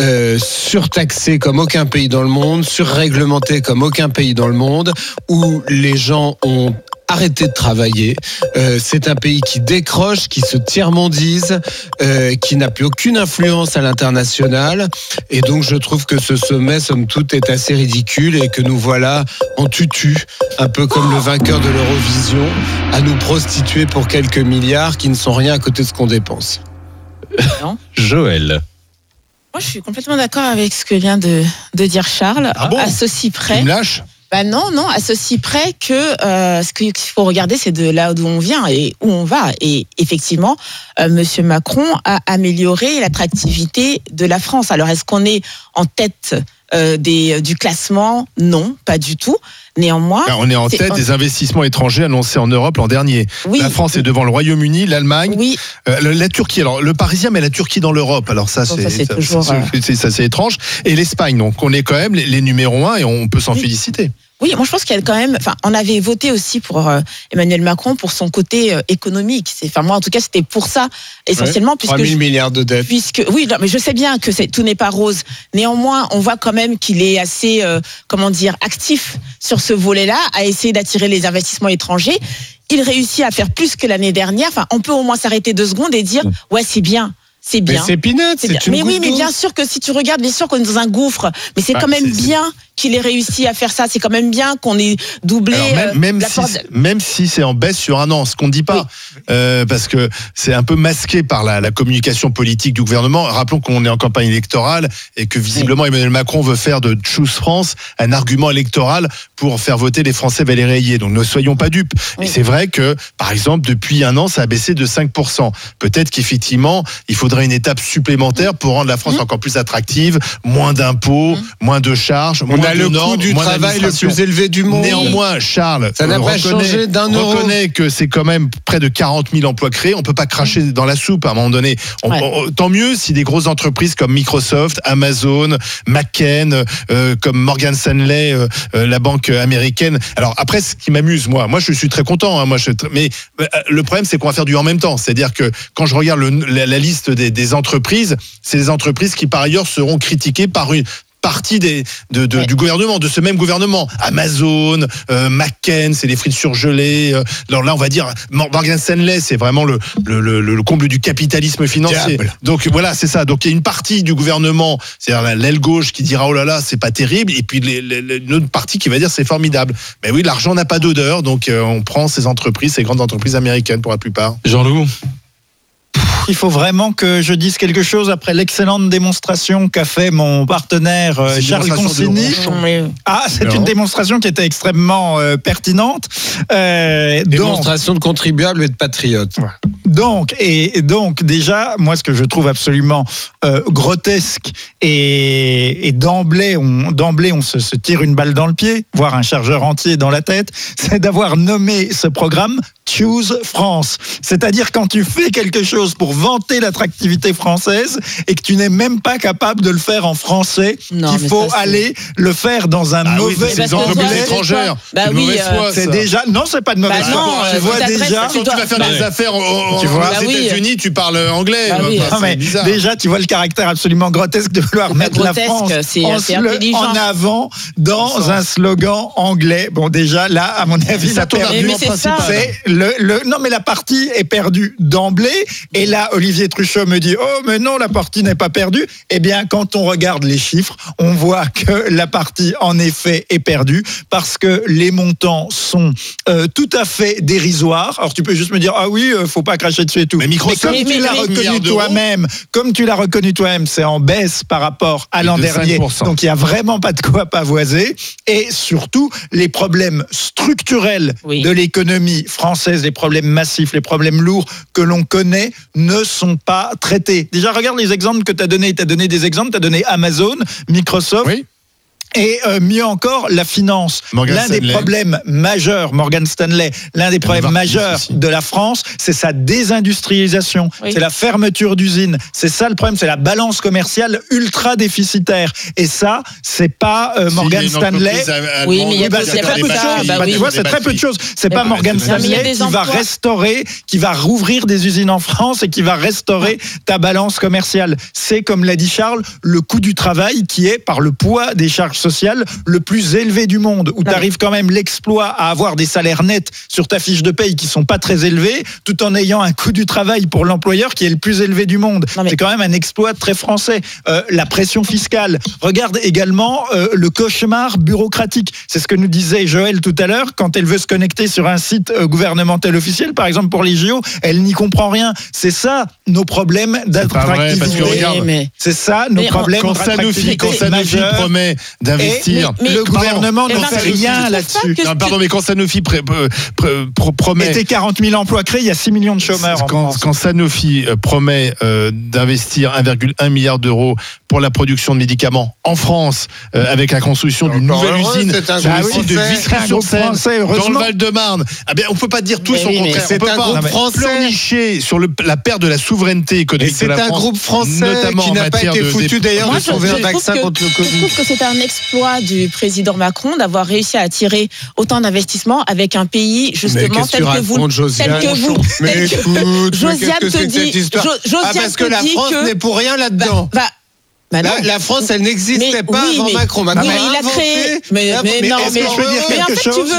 surtaxé comme aucun pays dans le monde, surréglementé comme aucun pays dans le monde, où les gens ont arrêté de travailler. C'est un pays qui décroche, qui se tiers-mondise, qui n'a plus aucune influence à l'international. Et donc, je trouve que ce sommet, somme toute, est assez ridicule et que nous voilà en tutu, un peu comme le vainqueur de l'Eurovision, à nous prostituer pour quelques milliards qui ne sont rien à côté de ce qu'on dépense. Non. Joël. Moi, je suis complètement d'accord avec ce que vient de dire Charles. Ah bon ? À ceci près. Tu me lâches ? Non, à ceci près que ce qu'il faut regarder, c'est de là d'où on vient et où on va. Et effectivement, Monsieur Macron a amélioré l'attractivité de la France. Alors, est-ce qu'on est en tête du classement ? Non, pas du tout. Néanmoins, on est en tête des investissements étrangers annoncés en Europe l'an dernier. Oui. La France est devant le Royaume-Uni, l'Allemagne, oui. La Turquie. Alors le Parisien met la Turquie dans l'Europe. Alors ça, c'est étrange. Et l'Espagne. Donc on est quand même les numéros 1 et on peut s'en féliciter. Oui, moi je pense qu'il y a quand même. On avait voté aussi pour Emmanuel Macron pour son côté économique. Moi, en tout cas, c'était pour ça essentiellement, puisque 3 000 milliards de dettes. Oui, non, mais je sais bien que tout n'est pas rose. Néanmoins, on voit quand même qu'il est assez, actif sur ce volet-là, à essayer d'attirer les investissements étrangers. Il réussit à faire plus que l'année dernière. On peut au moins s'arrêter 2 secondes et dire, ouais, c'est bien. c'est bien. Mais c'est peanuts, c'est une mais oui, goutte mais d'eau. bien sûr que si tu regardes, bien sûr qu'on est dans un gouffre, mais c'est quand même bien qu'il ait réussi à faire ça. C'est quand même bien qu'on ait doublé. Alors, même si c'est en baisse sur un an, ce qu'on ne dit pas, parce que c'est un peu masqué par la communication politique du gouvernement. Rappelons qu'on est en campagne électorale et que visiblement Emmanuel Macron veut faire de Choose France un argument électoral pour faire voter les Français Valérie Ayé. Donc ne soyons pas dupes. Oui. Et c'est vrai que, par exemple, depuis un an, ça a baissé de 5%. Peut-être qu'effectivement, il faudrait une étape supplémentaire pour rendre la France encore plus attractive, moins d'impôts, moins de charges, moins de le normes, coût du moins travail le d'administration. plus élevé du monde. Néanmoins, Charles, ça n'a pas changé d'un euro. Reconnaît que c'est quand même près de 40 000 emplois créés. On peut pas cracher dans la soupe à un moment donné. Tant mieux si des grosses entreprises comme Microsoft, Amazon, McCain, comme Morgan Stanley, la banque américaine. Alors après, ce qui m'amuse, moi je suis très content. Mais le problème, c'est qu'on va faire du en même temps. C'est-à-dire que quand je regarde la liste des entreprises, c'est des entreprises qui par ailleurs seront critiquées par une partie du gouvernement, de ce même gouvernement. Amazon, McCain, c'est les frites surgelées. Alors là, on va dire, Morgan Stanley, c'est vraiment le comble du capitalisme financier. Diable. Donc voilà, c'est ça. Donc il y a une partie du gouvernement, c'est-à-dire l'aile gauche qui dira oh là là, c'est pas terrible, et puis une autre partie qui va dire c'est formidable. Mais oui, l'argent n'a pas d'odeur, donc on prend ces grandes entreprises américaines pour la plupart. Jean-Loup. Il faut vraiment que je dise quelque chose après l'excellente démonstration qu'a fait mon partenaire Charles Consigny. C'est une démonstration qui était extrêmement pertinente. Démonstration de contribuables et de patriotes. Donc déjà, moi ce que je trouve absolument grotesque et d'emblée on se tire une balle dans le pied, voire un chargeur entier dans la tête, c'est d'avoir nommé ce programme Choose France. C'est-à-dire quand tu fais quelque chose pour vanter l'attractivité française et que tu n'es même pas capable de le faire en français, qu'il faut aller le faire dans un mauvais entreprises étrangères. C'est déjà non, c'est pas de mauvaise foi. Tu vois déjà quand tu vas faire des affaires aux États-Unis, tu parles anglais. Déjà, tu vois le caractère absolument grotesque de vouloir mettre la France en avant dans un slogan anglais. Bon, déjà là, à mon avis, ça tourne argument principal. Non, mais la partie est perdue d'emblée. Et là, Olivier Truchot me dit oh, mais non, la partie n'est pas perdue. Eh bien, quand on regarde les chiffres, on voit que la partie, en effet, est perdue parce que les montants sont tout à fait dérisoires. Alors, tu peux juste me dire ah oui, faut pas cracher dessus et tout. Mais Microsoft, comme tu l'as reconnu toi-même, c'est en baisse par rapport à l'an dernier. 5%. Donc, il y a vraiment pas de quoi pavoiser. Et surtout, les problèmes structurels de l'économie française, les problèmes massifs, les problèmes lourds que l'on connaît ne sont pas traités. Déjà, regarde les exemples que tu as donnés. Tu as donné des exemples, tu as donné Amazon, Microsoft. Oui. Et mieux encore, la finance. Des problèmes majeurs, Morgan Stanley, l'un des problèmes majeurs de la France, c'est sa désindustrialisation, c'est la fermeture d'usines. C'est ça le problème, c'est la balance commerciale ultra déficitaire. Et ça, c'est pas Morgan Stanley. Oui, mais il y a très peu de choses. Tu vois, c'est très peu de choses. C'est pas Morgan Stanley qui va restaurer, qui va rouvrir des usines en France et qui va restaurer ta balance commerciale. C'est, comme l'a dit Charles, le coût du travail qui est, par le poids des charges sociales, le plus élevé du monde, où tu arrives quand même l'exploit à avoir des salaires nets sur ta fiche de paye qui sont pas très élevés, tout en ayant un coût du travail pour l'employeur qui est le plus élevé du monde. C'est quand même un exploit très français. La pression fiscale. Regarde également le cauchemar bureaucratique. C'est ce que nous disait Joël tout à l'heure, quand elle veut se connecter sur un site gouvernemental officiel, par exemple pour les JO, elle n'y comprend rien. C'est ça nos problèmes d'attractivité. C'est ça nos problèmes d'attractivité. Quand Sanofi promet d'investir. Mais le gouvernement ne fait rien là-dessus. Mais quand Sanofi promet... Et tes 40 000 emplois créés, il y a 6 millions de chômeurs en France. Quand Sanofi promet d'investir 1,1 milliard d'euros pour la production de médicaments en France, avec la construction d'une nouvelle usine sur le site de Vitry-sur-Seine, dans le Val-de-Marne, on ne peut pas dire tout son contraire. C'est un groupe français pleurnicher sur la perte de la souveraineté économique de la France. C'est un groupe français qui n'a pas été foutu d'ailleurs de sauver un vaccin contre le Covid. Je trouve que c'est un exploit du président Macron d'avoir réussi à attirer autant d'investissements avec un pays justement tel que vous. Josiane te dit. Parce que la France n'est pour rien là-dedans. La France, elle n'existait pas avant Macron. Macron il a créé. Mais non, mais je veux dire quelque chose.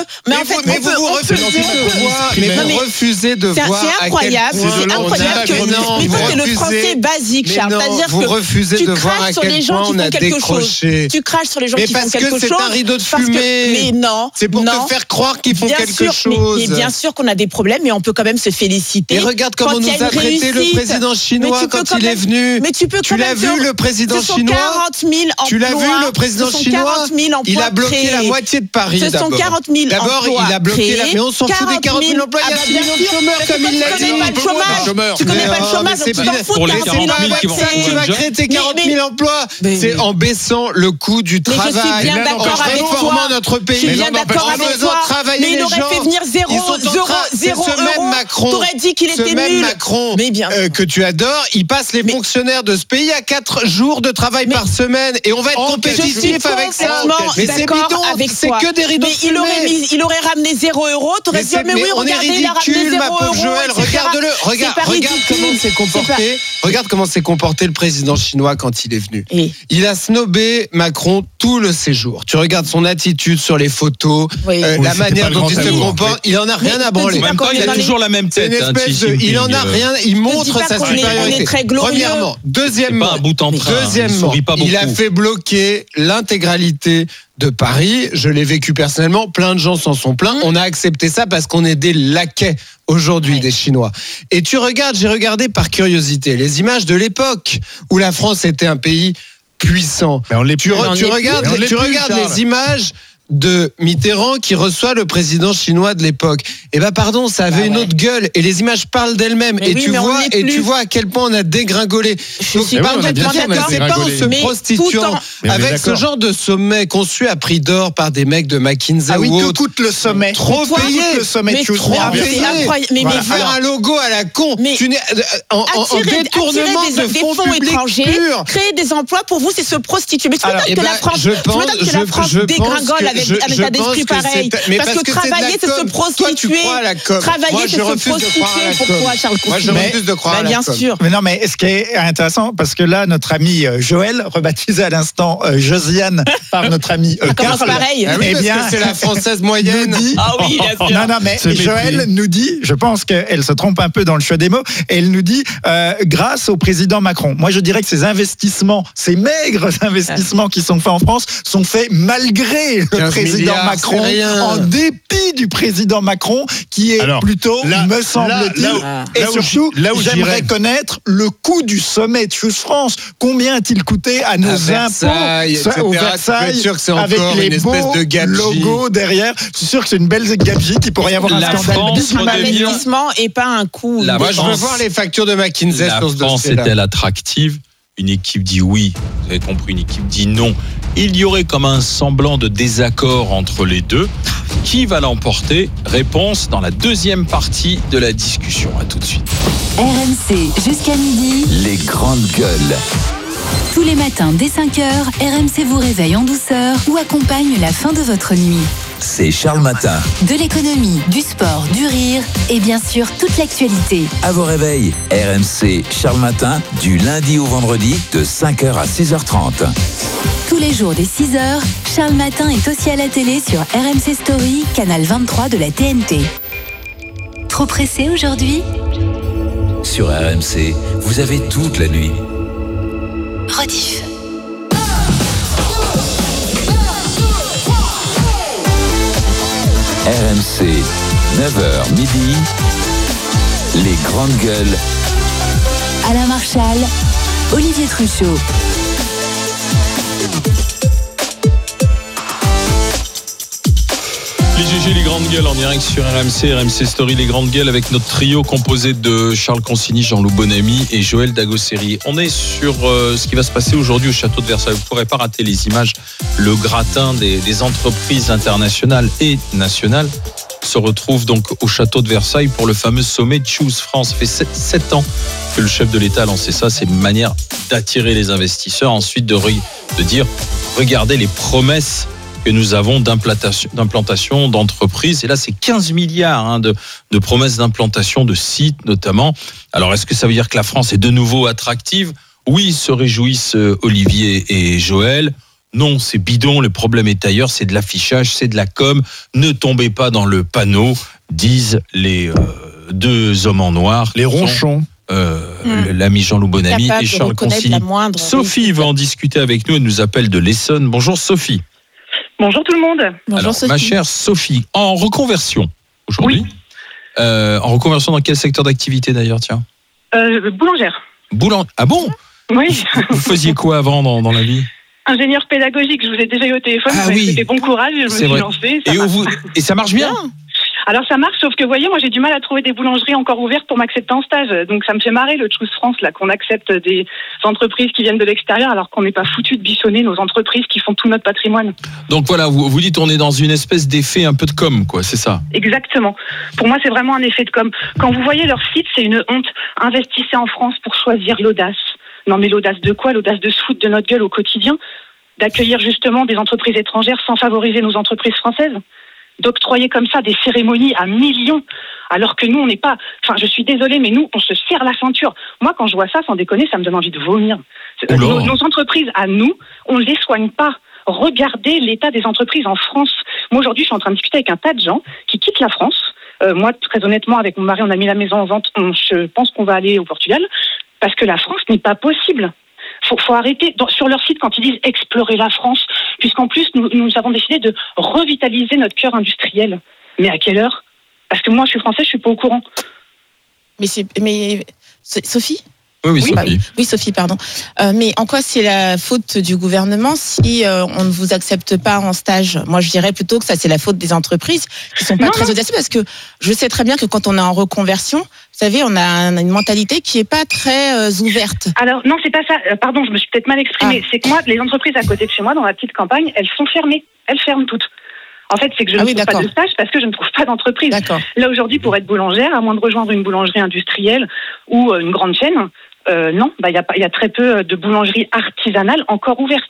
vous refusez de voir. C'est incroyable. C'est incroyable que le français basique, Charles. C'est-à-dire que tu craches sur les gens qui font quelque chose. Tu craches sur les gens qui font quelque chose. Mais parce que c'est un rideau de fumée. Mais non. C'est pour te faire croire qu'ils font quelque chose. Mais bien sûr qu'on a des problèmes, mais on peut quand même se féliciter. Et regarde comment nous a traité le président chinois quand il est venu. Tu l'as vu, le président chinois? 40 000 emplois. Tu l'as vu, le président chinois? Il a bloqué la moitié de Paris. Ce sont 40 000 emplois. D'abord, il a bloqué mais on s'en fout des 40 000 emplois. Il y a 6 millions de chômeurs, comme il l'a dit. Tu connais pas le chômage, donc tu t'en fous de 40 000 emplois. Tu vas créer tes 40 000 emplois. C'est en baissant le coût du travail. Mais je suis bien d'accord avec toi. Notre pays. Je suis bien d'accord avec toi. Mais il aurait fait venir 0 euros. T'aurais dit qu'il était nul. Ce même Macron que tu adores, il passe les fonctionnaires de ce pays à 4 jours de travail par semaine et on va être compétitif avec ça. Mais c'est bidon, c'est que des rideaux de fumée. Il aurait ramené 0 euros. T'aurais dit mais oui, regardez, il a ramené 0 euros. Joël, regarde-le, regarde comment s'est comporté. Regarde comment s'est comporté le président chinois quand il est venu. Il a snobé Macron tout le séjour. Tu regardes son attitude sur les photos, la manière dont il se comporte, il en a rien à branler. Il a toujours la même tête. Il en a rien, il montre sa supériorité. Premièrement, deuxièmement, il a fait bloquer l'intégralité de Paris. Je l'ai vécu personnellement, plein de gens s'en sont plaints. On a accepté ça parce qu'on est des laquais aujourd'hui des Chinois. Et tu regardes, j'ai regardé par curiosité les images de l'époque où la France était un pays puissant. Tu regardes les images de Mitterrand qui reçoit le président chinois de l'époque. Et pardon, ça avait une autre gueule et les images parlent d'elles-mêmes. Et tu vois à quel point on a dégringolé. Donc c'est pas en se prostituant avec ce genre de sommet conçu à prix d'or par des mecs de McKinsey ou autres. Que coûte le sommet? Trop payé. Le sommet mais faire un logo à la con. En détournement de fonds étrangers, créer des emplois pour vous, c'est se prostituer. Mais tu m'étonnes que la France dégringole avec un d'esprit pareil. Parce que travailler, c'est se prostituer. Travailler, c'est se prostituer. Pourquoi, Charles Coussin? Moi, je refuse de croire à la bien sûr. Mais non, mais ce qui est intéressant, parce que là, notre ami Joël, rebaptisé à l'instant Josiane par notre ami Carl. Pareil. Eh bien, c'est la française moyenne. Ah oui, bien sûr. Non, mais Joël nous dit, je pense qu'elle se trompe un peu dans le choix des mots, et elle nous dit, grâce au président Macron. Moi, je dirais que ces investissements, ces maigres investissements qui sont faits en France, sont faits malgré le président Macron, en dépit du président Macron, qui est plutôt, me semble-t-il, et surtout, j'aimerais connaître le coût du sommet de Choose France. Combien a-t-il coûté à nos impôts au Versailles, avec les beaux logos derrière? Je suis sûr que c'est une belle gabegie qui pourrait y avoir un scandale. Un investissement et pas un coût. Moi, je veux voir les factures de McKinsey sur ce dossier-là. La France est-elle attractive? Une équipe dit oui, vous avez compris, une équipe dit non. Il y aurait comme un semblant de désaccord entre les deux. Qui va l'emporter? Réponse dans la deuxième partie de la discussion. À tout de suite. RMC jusqu'à midi. Les grandes gueules. Tous les matins dès 5h, RMC vous réveille en douceur ou accompagne la fin de votre nuit. C'est Charles Matin. De l'économie, du sport, du rire et bien sûr toute l'actualité. À vos réveils, RMC Charles Matin, du lundi au vendredi de 5h à 6h30. Tous les jours dès 6h, Charles Matin est aussi à la télé sur RMC Story, canal 23 de la TNT. Trop pressé aujourd'hui? Sur RMC, vous avez toute la nuit. Rediff. RMC, 9h midi, les grandes gueules. Alain Marchal, Olivier Truchot. Les GG, les grandes gueules en direct sur RMC, RMC Story, les grandes gueules avec notre trio composé de Charles Consigny, Jean-Loup Bonamy et Joël Dagosseri. On est sur ce qui va se passer aujourd'hui au château de Versailles. Vous ne pourrez pas rater les images. Le gratin des entreprises internationales et nationales se retrouve donc au château de Versailles pour le fameux sommet Choose France. Ça fait 7 ans que le chef de l'État a lancé ça. C'est une manière d'attirer les investisseurs. Ensuite de dire, regardez les promesses que nous avons d'implantation d'entreprises. Et là, c'est 15 milliards de promesses d'implantation de sites notamment. Alors, est-ce que ça veut dire que la France est de nouveau attractive? Oui, se réjouissent Olivier et Joël. Non, c'est bidon, le problème est ailleurs, c'est de l'affichage, c'est de la com. Ne tombez pas dans le panneau, disent les deux hommes en noir. Les ronchons. L'ami Jean-Loup Bonamy et Charles Consigny. Sophie va en discuter avec nous, elle nous appelle de l'Essonne. Bonjour Sophie. Bonjour tout le monde. Alors, ma chère Sophie, en reconversion aujourd'hui. Oui. En reconversion dans quel secteur d'activité d'ailleurs, tiens? Boulangère. Ah bon? Oui. Vous faisiez quoi avant dans la vie? Ingénieur pédagogique, je vous ai déjà eu au téléphone, vous avez fait bon courage, je me suis lancée. Et ça marche bien? Alors ça marche, sauf que vous voyez, moi j'ai du mal à trouver des boulangeries encore ouvertes pour m'accepter en stage. Donc ça me fait marrer le Choose France, là, qu'on accepte des entreprises qui viennent de l'extérieur alors qu'on n'est pas foutu de bichonner nos entreprises qui font tout notre patrimoine. Donc voilà, vous dites on est dans une espèce d'effet un peu de com, quoi, c'est ça? Exactement. Pour moi c'est vraiment un effet de com. Quand vous voyez leur site, c'est une honte. Investissez en France pour choisir l'audace. Non mais l'audace de quoi? L'audace de se foutre de notre gueule au quotidien? D'accueillir justement des entreprises étrangères sans favoriser nos entreprises françaises? D'octroyer comme ça des cérémonies à millions, alors que nous, on n'est pas... Enfin, je suis désolée, mais nous, on se serre la ceinture. Moi, quand je vois ça, sans déconner, ça me donne envie de vomir. Nos entreprises, à nous, on ne les soigne pas. Regardez l'état des entreprises en France. Moi, aujourd'hui, je suis en train de discuter avec un tas de gens qui quittent la France. Moi, très honnêtement, avec mon mari, on a mis la maison en vente. Je pense qu'on va aller au Portugal, parce que la France n'est pas possible. Faut arrêter sur leur site quand ils disent explorer la France, puisqu'en plus nous avons décidé de revitaliser notre cœur industriel. Mais à quelle heure? Parce que moi je suis française, je suis pas au courant. Mais Sophie? Oui, Sophie. Oui, Sophie, pardon. Mais en quoi c'est la faute du gouvernement si on ne vous accepte pas en stage? Moi, je dirais plutôt que ça, c'est la faute des entreprises qui sont pas très audacieuses, parce que je sais très bien que quand on est en reconversion, vous savez, on a une mentalité qui est pas très ouverte. Alors non, c'est pas ça. Pardon, je me suis peut-être mal exprimée. C'est que moi, les entreprises à côté de chez moi, dans la petite campagne, elles sont fermées. Elles ferment toutes. En fait, c'est que je ne trouve pas de stage parce que je ne trouve pas d'entreprise. Là, aujourd'hui, pour être boulangère, à moins de rejoindre une boulangerie industrielle ou une grande chaîne, non, il y a très peu de boulangeries artisanales encore ouvertes.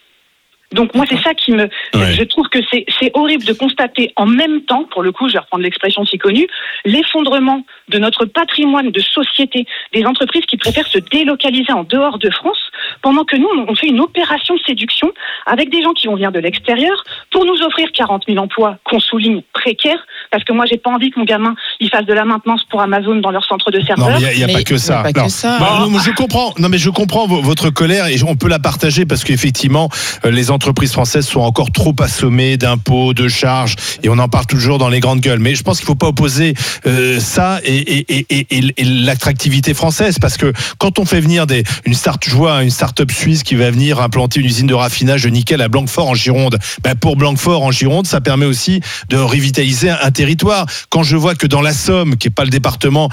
Donc moi c'est ça qui me... Ouais. Je trouve que c'est horrible de constater en même temps, pour le coup je vais reprendre l'expression si connue, l'effondrement de notre patrimoine de société, des entreprises qui préfèrent se délocaliser en dehors de France, pendant que nous on fait une opération de séduction avec des gens qui vont venir de l'extérieur pour nous offrir 40 000 emplois qu'on souligne précaires, parce que moi j'ai pas envie que mon gamin il fasse de la maintenance pour Amazon dans leur centre de serveur. Non, il n'y a pas que ça. Je comprends. Non, mais je comprends votre colère et on peut la partager parce qu'effectivement les entreprises françaises sont encore trop assommées d'impôts, de charges, et on en parle toujours dans les grandes gueules. Mais je pense qu'il ne faut pas opposer ça et l'attractivité française, parce que quand on fait venir une start-up suisse qui va venir implanter une usine de raffinage de nickel à Blanquefort en Gironde, pour Blanquefort en Gironde, ça permet aussi de revitaliser un territoire. Quand je vois que dans la Somme, qui n'est pas le département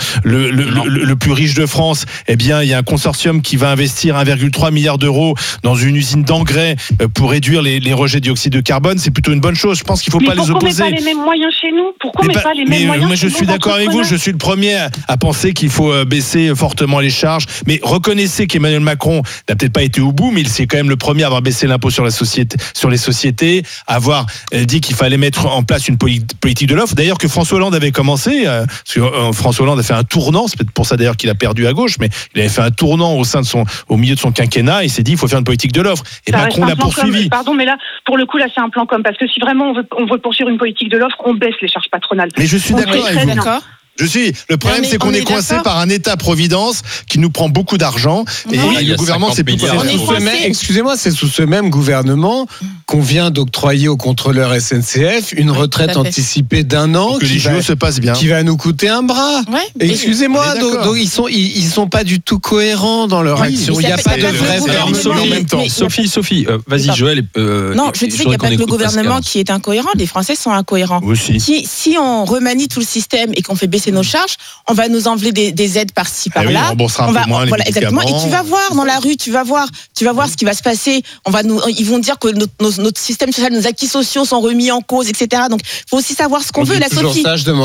le plus riche de France, eh bien, il y a un consortium qui va investir 1,3 milliard d'euros dans une usine d'engrais pour réduire les rejets de dioxyde de carbone. C'est plutôt une bonne chose. Je pense qu'il ne faut pas les opposer. Pourquoi on met pas les mêmes moyens chez nous? Pourquoi on met pas les mêmes moyens? Moi, je suis d'accord avec vous. Je suis le premier à penser qu'il faut baisser fortement les charges. Mais reconnaissez qu'Emmanuel Macron n'a peut-être pas été au bout, mais il c'est quand même le premier à avoir baissé l'impôt sur les sociétés, à avoir dit qu'il fallait mettre en place une politique de l'offre. D'ailleurs, que François Hollande avait commencé, parce que François Hollande a fait un tournant, c'est peut-être pour ça d'ailleurs qu'il a perdu à gauche, mais il avait fait un tournant au milieu de son quinquennat. Il s'est dit il faut faire une politique de l'offre. Et Macron l'a poursuivi. Pardon, mais là, pour le coup, là, c'est un plan com, parce que si vraiment on veut poursuivre une politique de l'offre, on baisse les charges patronales. Mais je suis d'accord avec vous. Le problème, c'est qu'on est coincé par un État-providence qui nous prend beaucoup d'argent. Et le gouvernement, c'est plus Excusez-moi, c'est sous ce même gouvernement qu'on vient d'octroyer au contrôleur SNCF une retraite anticipée d'1 an que les JO se passent bien, qui va nous coûter un bras. Excusez-moi, donc ils sont pas du tout cohérents dans leur action. Il n'y a pas de vrai en même temps. Sophie, vas-y, Joël. Non, je disais qu'il n'y a pas que le gouvernement qui est incohérent. Les Français sont incohérents. Si on remanie tout le système et qu'on fait baisser nos charges, on va nous enlever des aides par-ci par-là. On remboursera un peu moins les exactement. Et tu vas voir dans la rue, tu vas voir ce qui va se passer. Ils vont dire que notre système social, nos acquis sociaux sont remis en cause, etc. Donc, il faut aussi savoir ce qu'on veut. La Sophie,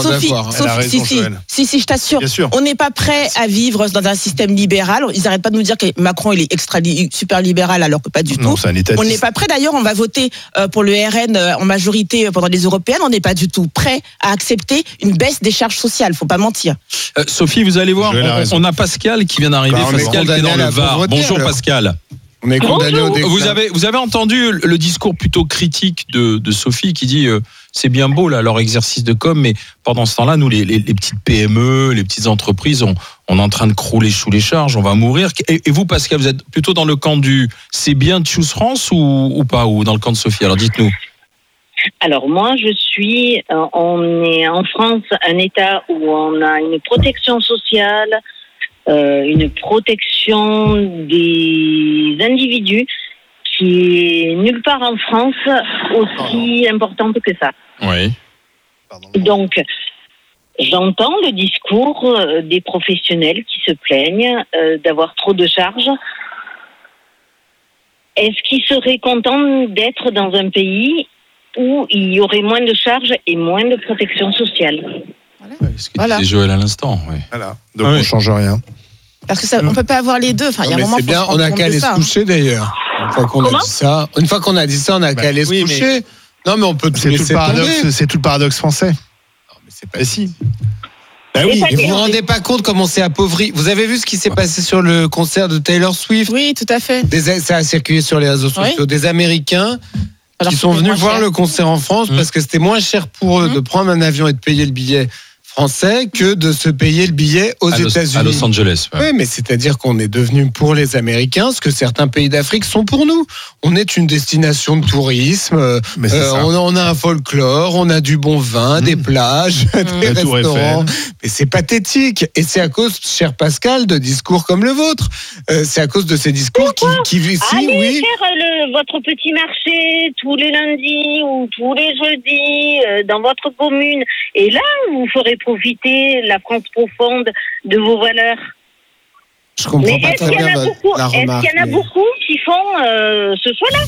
si, je t'assure, on n'est pas prêt à vivre dans un système libéral. Ils n'arrêtent pas de nous dire que Macron il est super libéral, alors que pas du tout. On n'est pas prêt. D'ailleurs, on va voter pour le RN en majorité pendant les européennes. On n'est pas du tout prêt à accepter une baisse des charges sociales. Pascal, faut pas mentir. Sophie, vous allez voir, on a Pascal qui vient d'arriver. Pascal qui est dans le Var. Bonjour Pascal. On est condamné au déclin. Vous avez entendu le discours plutôt critique de Sophie qui dit c'est bien beau là leur exercice de com, mais pendant ce temps-là, nous les petites PME, les petites entreprises, on est en train de crouler sous les charges, on va mourir. Et vous, Pascal, vous êtes plutôt dans le camp du c'est bien de Choose France ou pas, ou dans le camp de Sophie? Alors dites-nous. Alors moi, on est en France un État où on a une protection sociale, une protection des individus qui est nulle part en France aussi importante que ça. Oui. Donc, j'entends le discours des professionnels qui se plaignent d'avoir trop de charges. Est-ce qu'ils seraient contents d'être dans un pays où il y aurait moins de charges et moins de protection sociale? Voilà. C'est Joël à l'instant. Oui. Voilà. Donc on ne change rien. Parce que on peut pas avoir les deux. Enfin, il y a un moment. C'est bien. On n'a qu'à aller se coucher d'ailleurs. Une fois qu'on a dit ça, on n'a qu'à aller se coucher. Non, mais on peut. C'est tout le paradoxe français. Non, mais c'est pas si. Ben oui, et vous vous rendez pas compte comment c'est appauvri. Vous avez vu ce qui s'est passé sur le concert de Taylor Swift? Oui, tout à fait. Ça a circulé sur les réseaux sociaux. Des Américains qui sont venus voir le concert en France parce que c'était moins cher pour eux de prendre un avion et de payer le billet français que de se payer le billet aux États-Unis. À Los Angeles. Ouais. Oui, mais c'est-à-dire qu'on est devenu pour les Américains ce que certains pays d'Afrique sont pour nous. On est une destination de tourisme, on a un folklore, on a du bon vin, des plages, des restaurants. Mais c'est pathétique. Et c'est à cause, cher Pascal, de discours comme le vôtre. C'est à cause de ces discours qui Allez faire votre petit marché tous les lundis ou tous les jeudis dans votre commune. Et là, vous ferez profiter la France profonde de vos valeurs. Je comprends pas très bien la remarque. Est-ce qu'il y en a beaucoup qui font ce choix-là?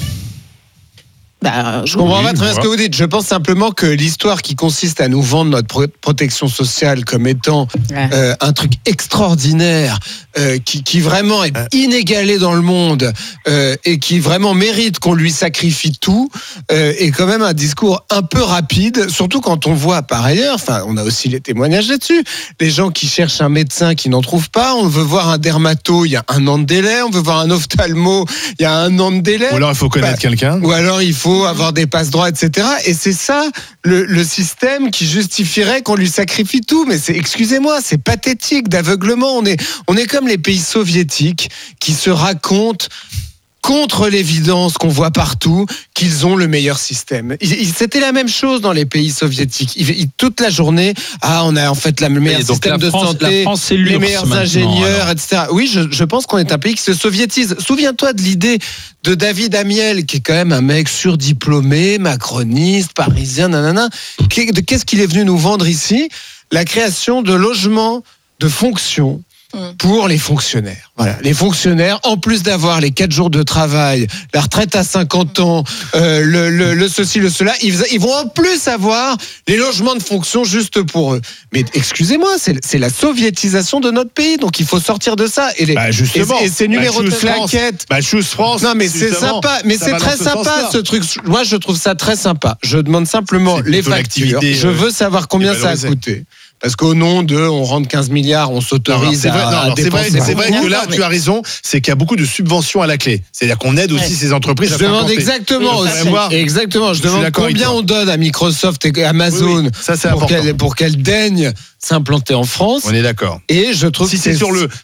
Je comprends pas très bien ce que vous dites. Je pense simplement que l'histoire qui consiste à nous vendre notre protection sociale comme étant un truc extraordinaire, qui vraiment est inégalé dans le monde et qui vraiment mérite qu'on lui sacrifie tout, est quand même un discours un peu rapide, surtout quand on voit par ailleurs, enfin on a aussi les témoignages là-dessus, les gens qui cherchent un médecin qui n'en trouvent pas, on veut voir un dermato, il y a 1 an de délai, on veut voir un ophtalmo, il y a 1 an de délai. Ou alors il faut connaître quelqu'un. Ou alors il faut avoir des passe-droits, etc. Et c'est ça le système qui justifierait qu'on lui sacrifie tout. Mais excusez-moi, c'est pathétique d'aveuglement. On est comme les pays soviétiques qui se racontent contre l'évidence qu'on voit partout, qu'ils ont le meilleur système. C'était la même chose dans les pays soviétiques. Toute la journée, on a en fait le meilleur système de santé, les meilleurs ingénieurs, etc. Oui, je pense qu'on est un pays qui se soviétise. Souviens-toi de l'idée de David Amiel, qui est quand même un mec surdiplômé, macroniste, parisien, nanana. Qu'est-ce qu'il est venu nous vendre ici? La création de logements de fonction pour les fonctionnaires. Voilà, les fonctionnaires, en plus d'avoir les 4 jours de travail, la retraite à 50 ans, le ceci, le cela, ils vont en plus avoir les logements de fonction juste pour eux. Mais excusez-moi, c'est la soviétisation de notre pays, donc il faut sortir de ça. Et justement, et ces numéros de plaquettes. Choose France. Non, mais c'est sympa, mais c'est très sympa ce truc. Moi, je trouve ça très sympa. Je demande simplement les factures. Je veux savoir combien ça a coûté. Parce qu'au nom de on rentre 15 milliards, on s'autorise à dépenser. C'est vrai que là, tu as raison, c'est qu'il y a beaucoup de subventions à la clé. C'est-à-dire qu'on aide aussi ces entreprises à demande exactement aussi. Exactement. Je demande combien on donne à Microsoft et Amazon pour qu'elles daignent s'implanter en France. On est d'accord. Et je trouve que c'est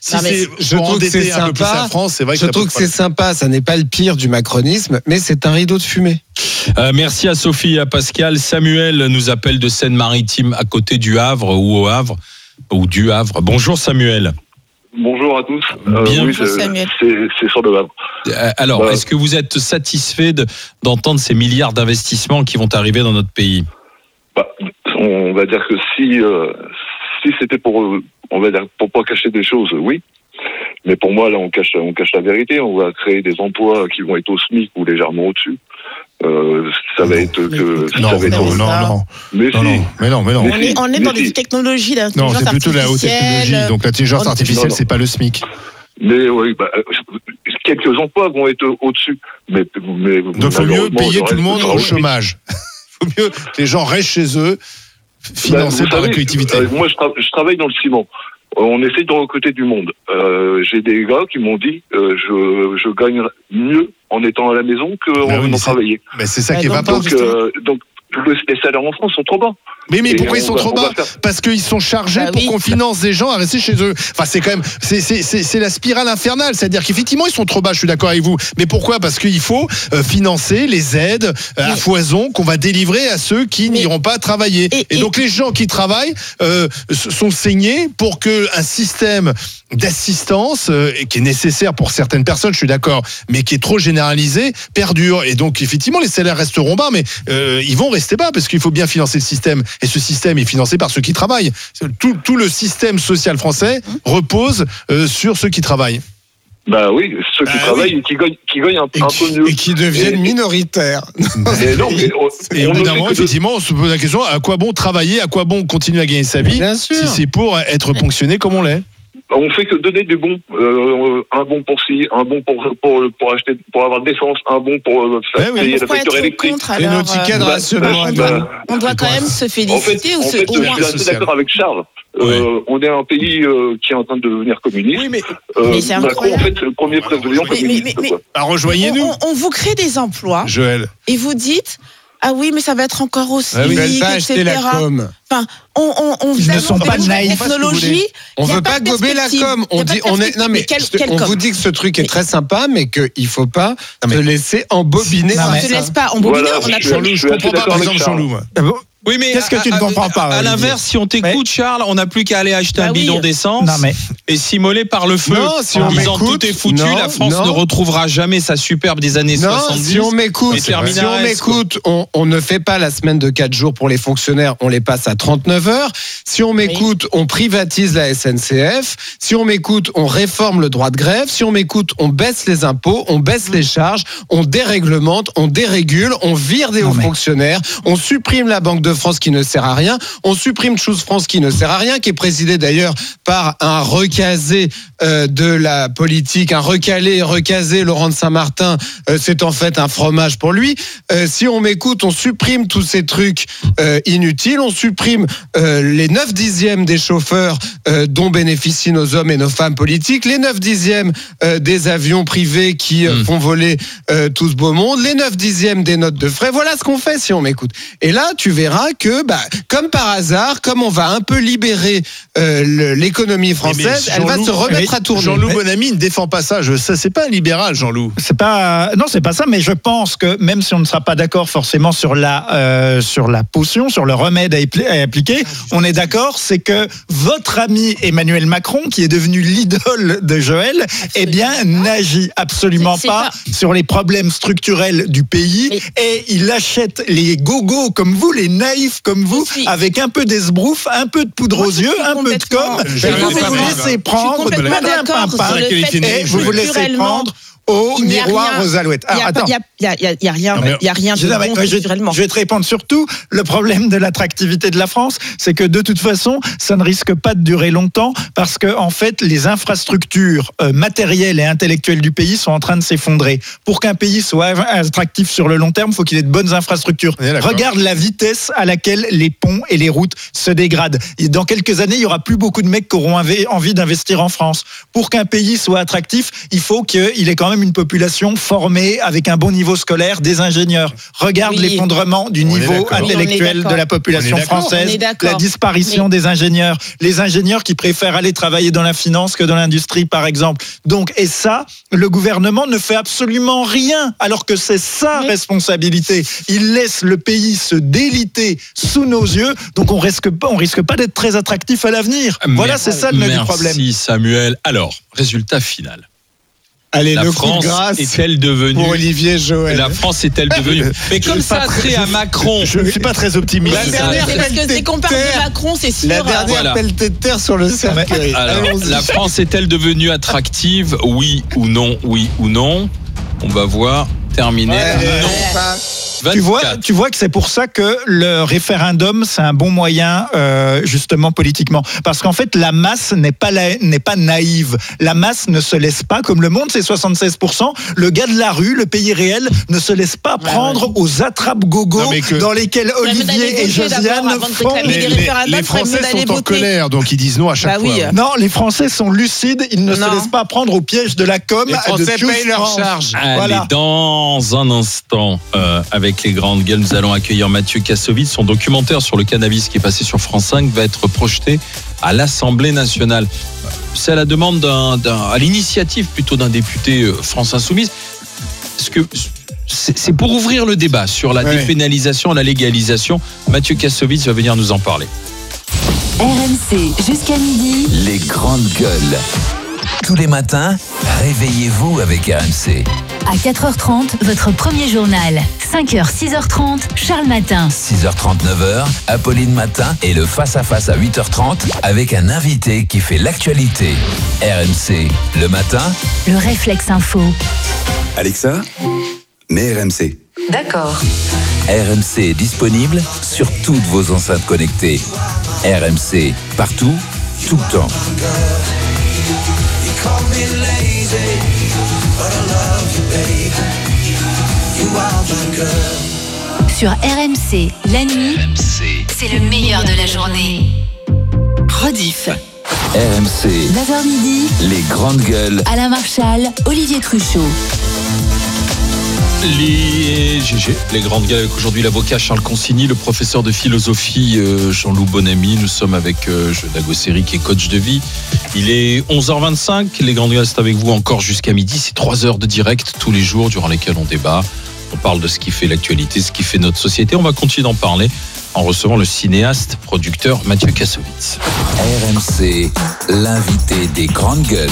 sympa. C'est vrai que je trouve que c'est sympa. Ça n'est pas le pire du macronisme, mais c'est un rideau de fumée. Merci à Sophie et à Pascal. Samuel nous appelle de Seine-Maritime, à côté du Havre ou au Havre ou du Havre. Bonjour Samuel. Bonjour à tous. Bonjour Samuel. C'est sur le Havre. Alors, est-ce que vous êtes satisfait d'entendre ces milliards d'investissements qui vont arriver dans notre pays? On va dire que si c'était pour, on va dire, pour pas cacher des choses, oui. Mais pour moi, là, on cache la vérité. On va créer des emplois qui vont être au SMIC ou légèrement au-dessus. Ça va être que. Non. Mais non. On est dans des technologies d'intelligence artificielle. Non, c'est plutôt la haute technologie. Donc l'intelligence artificielle, c'est pas le SMIC. Mais oui, quelques emplois vont être au-dessus. Mais donc il faut mieux payer tout le monde au chômage. Il faut mieux que les gens restent chez eux. financés par la collectivité. Moi, je travaille dans le ciment. On essaie de recruter du monde. J'ai des gars qui m'ont dit je gagne mieux en étant à la maison qu'en travaillant. C'est ça qui va pas. Donc, les salaires en France sont trop bas. Mais pourquoi ils sont trop bas ? Parce qu'ils sont chargés pour qu'on finance des gens à rester chez eux. Enfin, c'est quand même, c'est la spirale infernale. C'est-à-dire qu'effectivement, ils sont trop bas, je suis d'accord avec vous. Mais pourquoi ? Parce qu'il faut financer les aides à foison qu'on va délivrer à ceux qui n'iront pas travailler. Et donc, les gens qui travaillent sont saignés pour qu'un système d'assistance, qui est nécessaire pour certaines personnes, je suis d'accord, mais qui est trop généralisé, perdure. Et donc, effectivement, les salaires resteront bas, mais ils vont rester bas parce qu'il faut bien financer le système. Et ce système est financé par ceux qui travaillent. Tout le système social français repose sur ceux qui travaillent. Bah oui, ceux qui travaillent et qui gagnent un peu mieux. Et qui deviennent minoritaires. Et au bout d'un moment, effectivement, on se pose la question, à quoi bon travailler, à quoi bon continuer à gagner sa vie, si c'est pour être ponctionné comme on l'est ? On fait que donner des bons, un bon pour ci, un bon pour acheter, pour avoir de l'essence, un bon pour faire payer la facture électrique. Et nos tickets de rationnement. On doit quand même se féliciter je suis assez d'accord avec Charles. On est un pays qui est en train de devenir communiste. Oui, mais c'est Macron, en fait, c'est le premier président communiste. Rejoignez-nous. On vous crée des emplois. Joël. Et vous dites. Ah oui, mais ça va être encore aussi acheter la com. Enfin, on Ils ne sont pas naïfs. Technologie. On veut pas gober la com. On vous dit que ce truc est très sympa, mais qu'il faut pas se laisser embobiner. On ne se laisse pas embobiner. Je comprends pas, par exemple, Jean-Loup. Oui, mais qu'est-ce que tu ne comprends pas ? À l'inverse, si on t'écoute, Charles, on n'a plus qu'à aller acheter un bidon d'essence et s'immoler par le feu. En disant tout est foutu, la France ne retrouvera jamais sa superbe des années 70. Si on m'écoute, on ne fait pas la semaine de 4 jours pour les fonctionnaires, on les passe à 39 heures. Si on m'écoute, on privatise la SNCF. Si on m'écoute, on réforme le droit de grève. Si on m'écoute, on baisse les impôts, on baisse les charges, on déréglemente, on dérégule, on vire des hauts fonctionnaires, on supprime la Banque de France qui ne sert à rien, on supprime Choose France qui ne sert à rien, qui est présidé d'ailleurs par un recasé de la politique, un recasé Laurent de Saint-Martin, c'est en fait un fromage pour lui. Si on m'écoute, on supprime tous ces trucs inutiles, on supprime les 9/10 des chauffeurs dont bénéficient nos hommes et nos femmes politiques, les 9/10 des avions privés qui font voler tout ce beau monde, les 9/10 des notes de frais. Voilà ce qu'on fait si on m'écoute. Et là, tu verras que, comme par hasard, comme on va un peu libérer l'économie française, elle va se remettre à tourner. Jean-Loup Bonamy ne défend pas ça. Ça, c'est pas un libéral, Jean-Loup. C'est pas ça. Mais je pense que même si on ne sera pas d'accord forcément sur la potion, sur le remède à appliquer, on est d'accord, c'est que votre ami Emmanuel Macron, qui est devenu l'idole de Joël, n'agit absolument pas sur les problèmes structurels du pays, et il achète les gogos comme vous, les naïfs comme vous, avec un peu d'esbrouf, un peu de poudre aux yeux, un peu de com, et vous vous laissez prendre de la pimpin, et vous vous laissez prendre au miroir aux alouettes. Il y a rien de bon structurellement. Je vais te répondre surtout. Le problème de l'attractivité de la France, c'est que de toute façon, ça ne risque pas de durer longtemps parce que en fait, les infrastructures matérielles et intellectuelles du pays sont en train de s'effondrer. Pour qu'un pays soit attractif sur le long terme, il faut qu'il ait de bonnes infrastructures. Regarde la vitesse à laquelle les ponts et les routes se dégradent. Et dans quelques années, il y aura plus beaucoup de mecs qui auront envie d'investir en France. Pour qu'un pays soit attractif, il faut qu'il ait quand même une population formée avec un bon niveau scolaire, des ingénieurs. Regarde l'effondrement du niveau intellectuel de la population française, la disparition des ingénieurs, les ingénieurs qui préfèrent aller travailler dans la finance que dans l'industrie, par exemple. Donc, et ça, le gouvernement ne fait absolument rien, alors que c'est sa responsabilité. Il laisse le pays se déliter sous nos yeux, donc on risque pas d'être très attractif à l'avenir. Voilà, c'est ça le nœud du problème. Merci Samuel. Alors, résultat final. Allez, la le France coup de grâce est-elle devenue pour Olivier Joël. La France est-elle devenue Mais comme ça a trait à Macron. Je ne suis pas très optimiste. Parce que dès qu'on parle de Macron, c'est sûr. La dernière pelletée de terre sur le cercueil. Alors, la France est-elle devenue attractive ? Oui ou non ? Oui ou non ? On va voir. Terminé. Non. Tu vois que c'est pour ça que le référendum, c'est un bon moyen, justement, politiquement. Parce qu'en fait, la masse n'est pas naïve. La masse ne se laisse pas, comme Le Monde, c'est 76%. Le gars de la rue, le pays réel, ne se laisse pas prendre aux attrape-gogo dans lesquels Olivier et Josiane font. Les Français sont en colère, donc ils disent non à chaque fois. Non, les Français sont lucides, ils ne se laissent pas prendre au piège de la com. Les Français payent leur charge. Allez, dans un instant, avec les grandes gueules, nous allons accueillir Mathieu Kassovitz. Son documentaire sur le cannabis qui est passé sur France 5 va être projeté à l'Assemblée nationale. C'est à la demande à l'initiative plutôt d'un député France Insoumise. Parce que c'est pour ouvrir le débat sur la dépénalisation, la légalisation. Mathieu Kassovitz va venir nous en parler. RMC jusqu'à midi. Les grandes gueules. Tous les matins, réveillez-vous avec RMC. À 4h30, votre premier journal. 5h, 6h30, Charles Matin. 6h30, 9h, Apolline Matin et le face-à-face à 8h30 avec un invité qui fait l'actualité. RMC, le matin. Le réflexe info. Alexa, mets RMC. D'accord. RMC est disponible sur toutes vos enceintes connectées. RMC, partout, tout le temps. Sur RMC, la nuit, c'est le meilleur de la journée. Rediff. RMC, 9h midi, les grandes gueules. Alain Marchal, Olivier Truchot. Les grandes gueules avec aujourd'hui l'avocat Charles Consigny, le professeur de philosophie Jean-Loup Bonamy. Nous sommes avec Dagosseri qui est coach de vie. Il est 11h25, les grandes gueules c'est avec vous encore jusqu'à midi. C'est 3 heures de direct tous les jours durant lesquels on débat. On parle de ce qui fait l'actualité, ce qui fait notre société. On va continuer d'en parler en recevant le cinéaste, producteur Mathieu Kassovitz. RMC, l'invité des grandes gueules.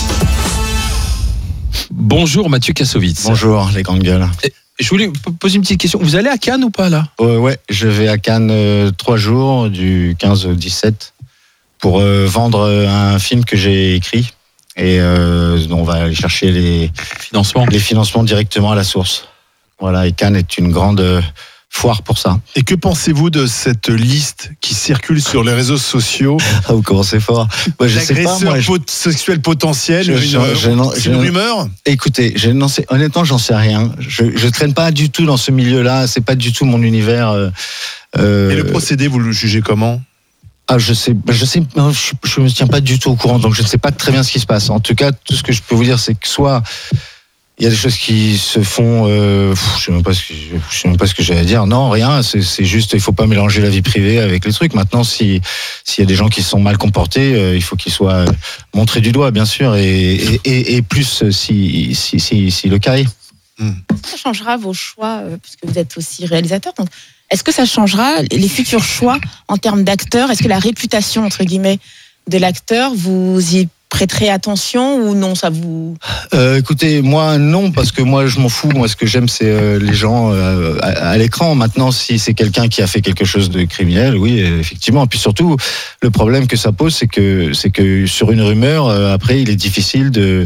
Bonjour Mathieu Kassovitz. Bonjour les grandes gueules. Je voulais poser une petite question. Vous allez à Cannes ou pas là ? Ouais, je vais à Cannes 3 jours, du 15 au 17, pour vendre un film que j'ai écrit. Et on va aller chercher les financements directement à la source. Voilà, et Cannes est une grande foire pour ça. Et que pensez-vous de cette liste qui circule sur les réseaux sociaux ? Vous commencez fort. Moi, je sais pas, sexuel potentiel, c'est une rumeur ? Écoutez, honnêtement, j'en sais rien. Je traîne pas du tout dans ce milieu-là. C'est pas du tout mon univers. Et le procédé, vous le jugez comment ? Je me tiens pas du tout au courant, donc je ne sais pas très bien ce qui se passe. En tout cas, tout ce que je peux vous dire, c'est que soit il y a des choses qui se font, je sais même pas ce que j'allais dire. Non, rien. C'est juste, il faut pas mélanger la vie privée avec les trucs. Maintenant, s'il y a des gens qui se sont mal comportés, il faut qu'ils soient montrés du doigt, bien sûr, et plus si le cas est. Ça changera vos choix, puisque vous êtes aussi réalisateur. Donc, est-ce que ça changera les futurs choix en termes d'acteurs ? Est-ce que la réputation, entre guillemets, de l'acteur, vous y prêterez attention ou non, ça vous... Écoutez, moi non, parce que moi je m'en fous. Moi ce que j'aime c'est les gens à l'écran. Maintenant si c'est quelqu'un qui a fait quelque chose de criminel, oui effectivement. Et puis surtout le problème que ça pose c'est que sur une rumeur après il est difficile de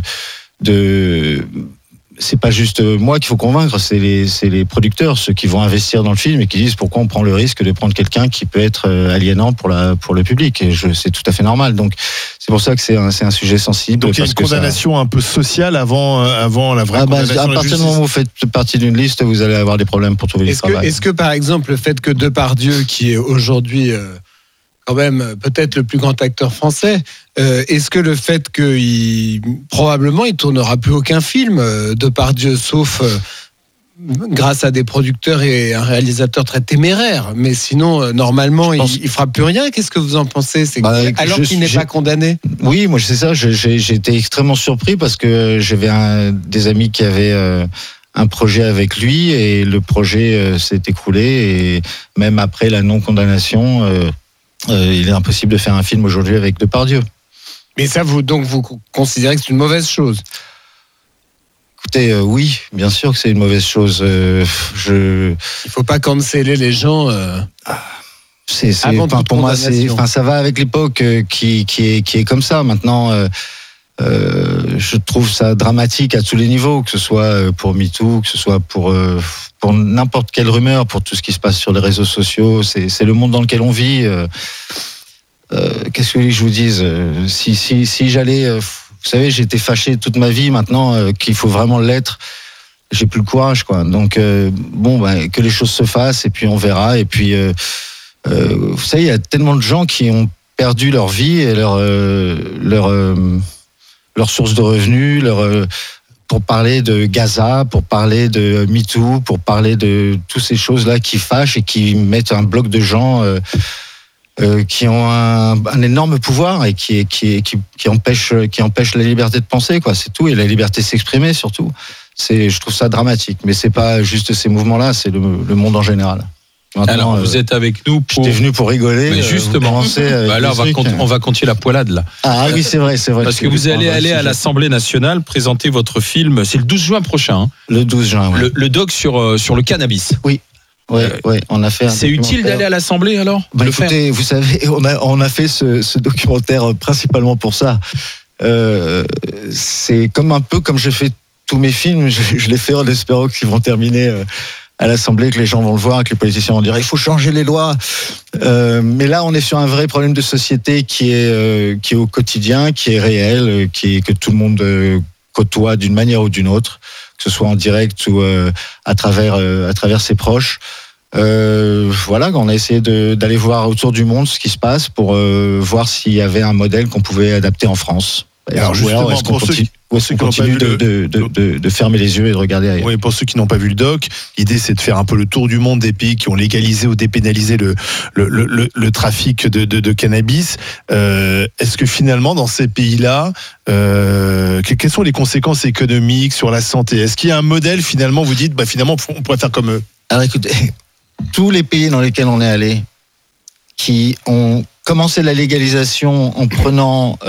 c'est pas juste moi qu'il faut convaincre, c'est les producteurs, ceux qui vont investir dans le film et qui disent pourquoi on prend le risque de prendre quelqu'un qui peut être aliénant pour le public. Et c'est tout à fait normal. Donc c'est pour ça que c'est un sujet sensible. Donc il y a une condamnation un peu sociale avant la vraie condamnation. À partir du moment où vous faites partie d'une liste, vous allez avoir des problèmes pour trouver du travail. Est-ce que par exemple le fait que Depardieu, qui est aujourd'hui quand même peut-être le plus grand acteur français, est-ce que le fait probablement il tournera plus aucun film, Depardieu, sauf grâce à des producteurs et un réalisateur très téméraire, mais sinon normalement il fera plus rien. Qu'est-ce que vous en pensez ? Alors qu'il n'est pas condamné. Oui, moi c'est ça. J'ai été extrêmement surpris parce que j'avais des amis qui avaient un projet avec lui et le projet s'est écroulé et même après la non-condamnation. Il est impossible de faire un film aujourd'hui avec Depardieu. Mais ça, vous considérez que c'est une mauvaise chose ? Écoutez, oui, bien sûr que c'est une mauvaise chose. Il ne faut pas canceller les gens. Pour moi, ça va avec l'époque qui est comme ça. Maintenant, Je trouve ça dramatique à tous les niveaux, que ce soit pour MeToo, que ce soit pour n'importe quelle rumeur, pour tout ce qui se passe sur les réseaux sociaux. C'est le monde dans lequel on vit. Qu'est-ce que je vous dise ? Si j'allais... vous savez, j'ai été fâché toute ma vie. Maintenant qu'il faut vraiment l'être, j'ai plus le courage, quoi. Donc, que les choses se fassent et puis on verra. Et puis, vous savez, il y a tellement de gens qui ont perdu leur vie et leur source de revenus, pour parler de Gaza, pour parler de MeToo, pour parler de toutes ces choses-là qui fâchent et qui mettent un bloc de gens qui ont un énorme pouvoir et qui empêchent la liberté de penser, quoi. C'est tout, et la liberté de s'exprimer surtout. Je trouve ça dramatique, mais c'est pas juste ces mouvements-là, c'est le monde en général. Maintenant, alors, vous êtes avec nous pour... J'étais venu pour rigoler. Mais justement, là, on va continuer la poilade, là. Ah oui, c'est vrai. Parce que vous allez aller à l'Assemblée nationale présenter votre film, c'est le 12 juin prochain. Hein. Le 12 juin, oui. Le doc sur le cannabis. Oui. Oui, on a fait. C'est utile d'aller à l'Assemblée, alors écoutez, vous savez, on a fait ce documentaire principalement pour ça. C'est un peu comme je fais tous mes films, je les fais en espérant qu'ils vont terminer à l'Assemblée, que les gens vont le voir, que les politiciens vont dire il faut changer les lois. Mais là, on est sur un vrai problème de société qui est au quotidien, qui est réel, que tout le monde côtoie d'une manière ou d'une autre, que ce soit en direct ou à travers ses proches. Voilà, on a essayé d'aller voir autour du monde ce qui se passe pour voir s'il y avait un modèle qu'on pouvait adapter en France. Alors justement, pour ceux qui n'ont pas vu de fermer les yeux et de regarder ailleurs. Oui, pour ceux qui n'ont pas vu le doc, l'idée c'est de faire un peu le tour du monde des pays qui ont légalisé ou dépénalisé le trafic de cannabis. Est-ce que finalement dans ces pays-là, quelles sont les conséquences économiques sur la santé ? Est-ce qu'il y a un modèle finalement, vous dites, finalement on pourrait faire comme eux ? Alors écoutez, tous les pays dans lesquels on est allé, qui ont commencé la légalisation en prenant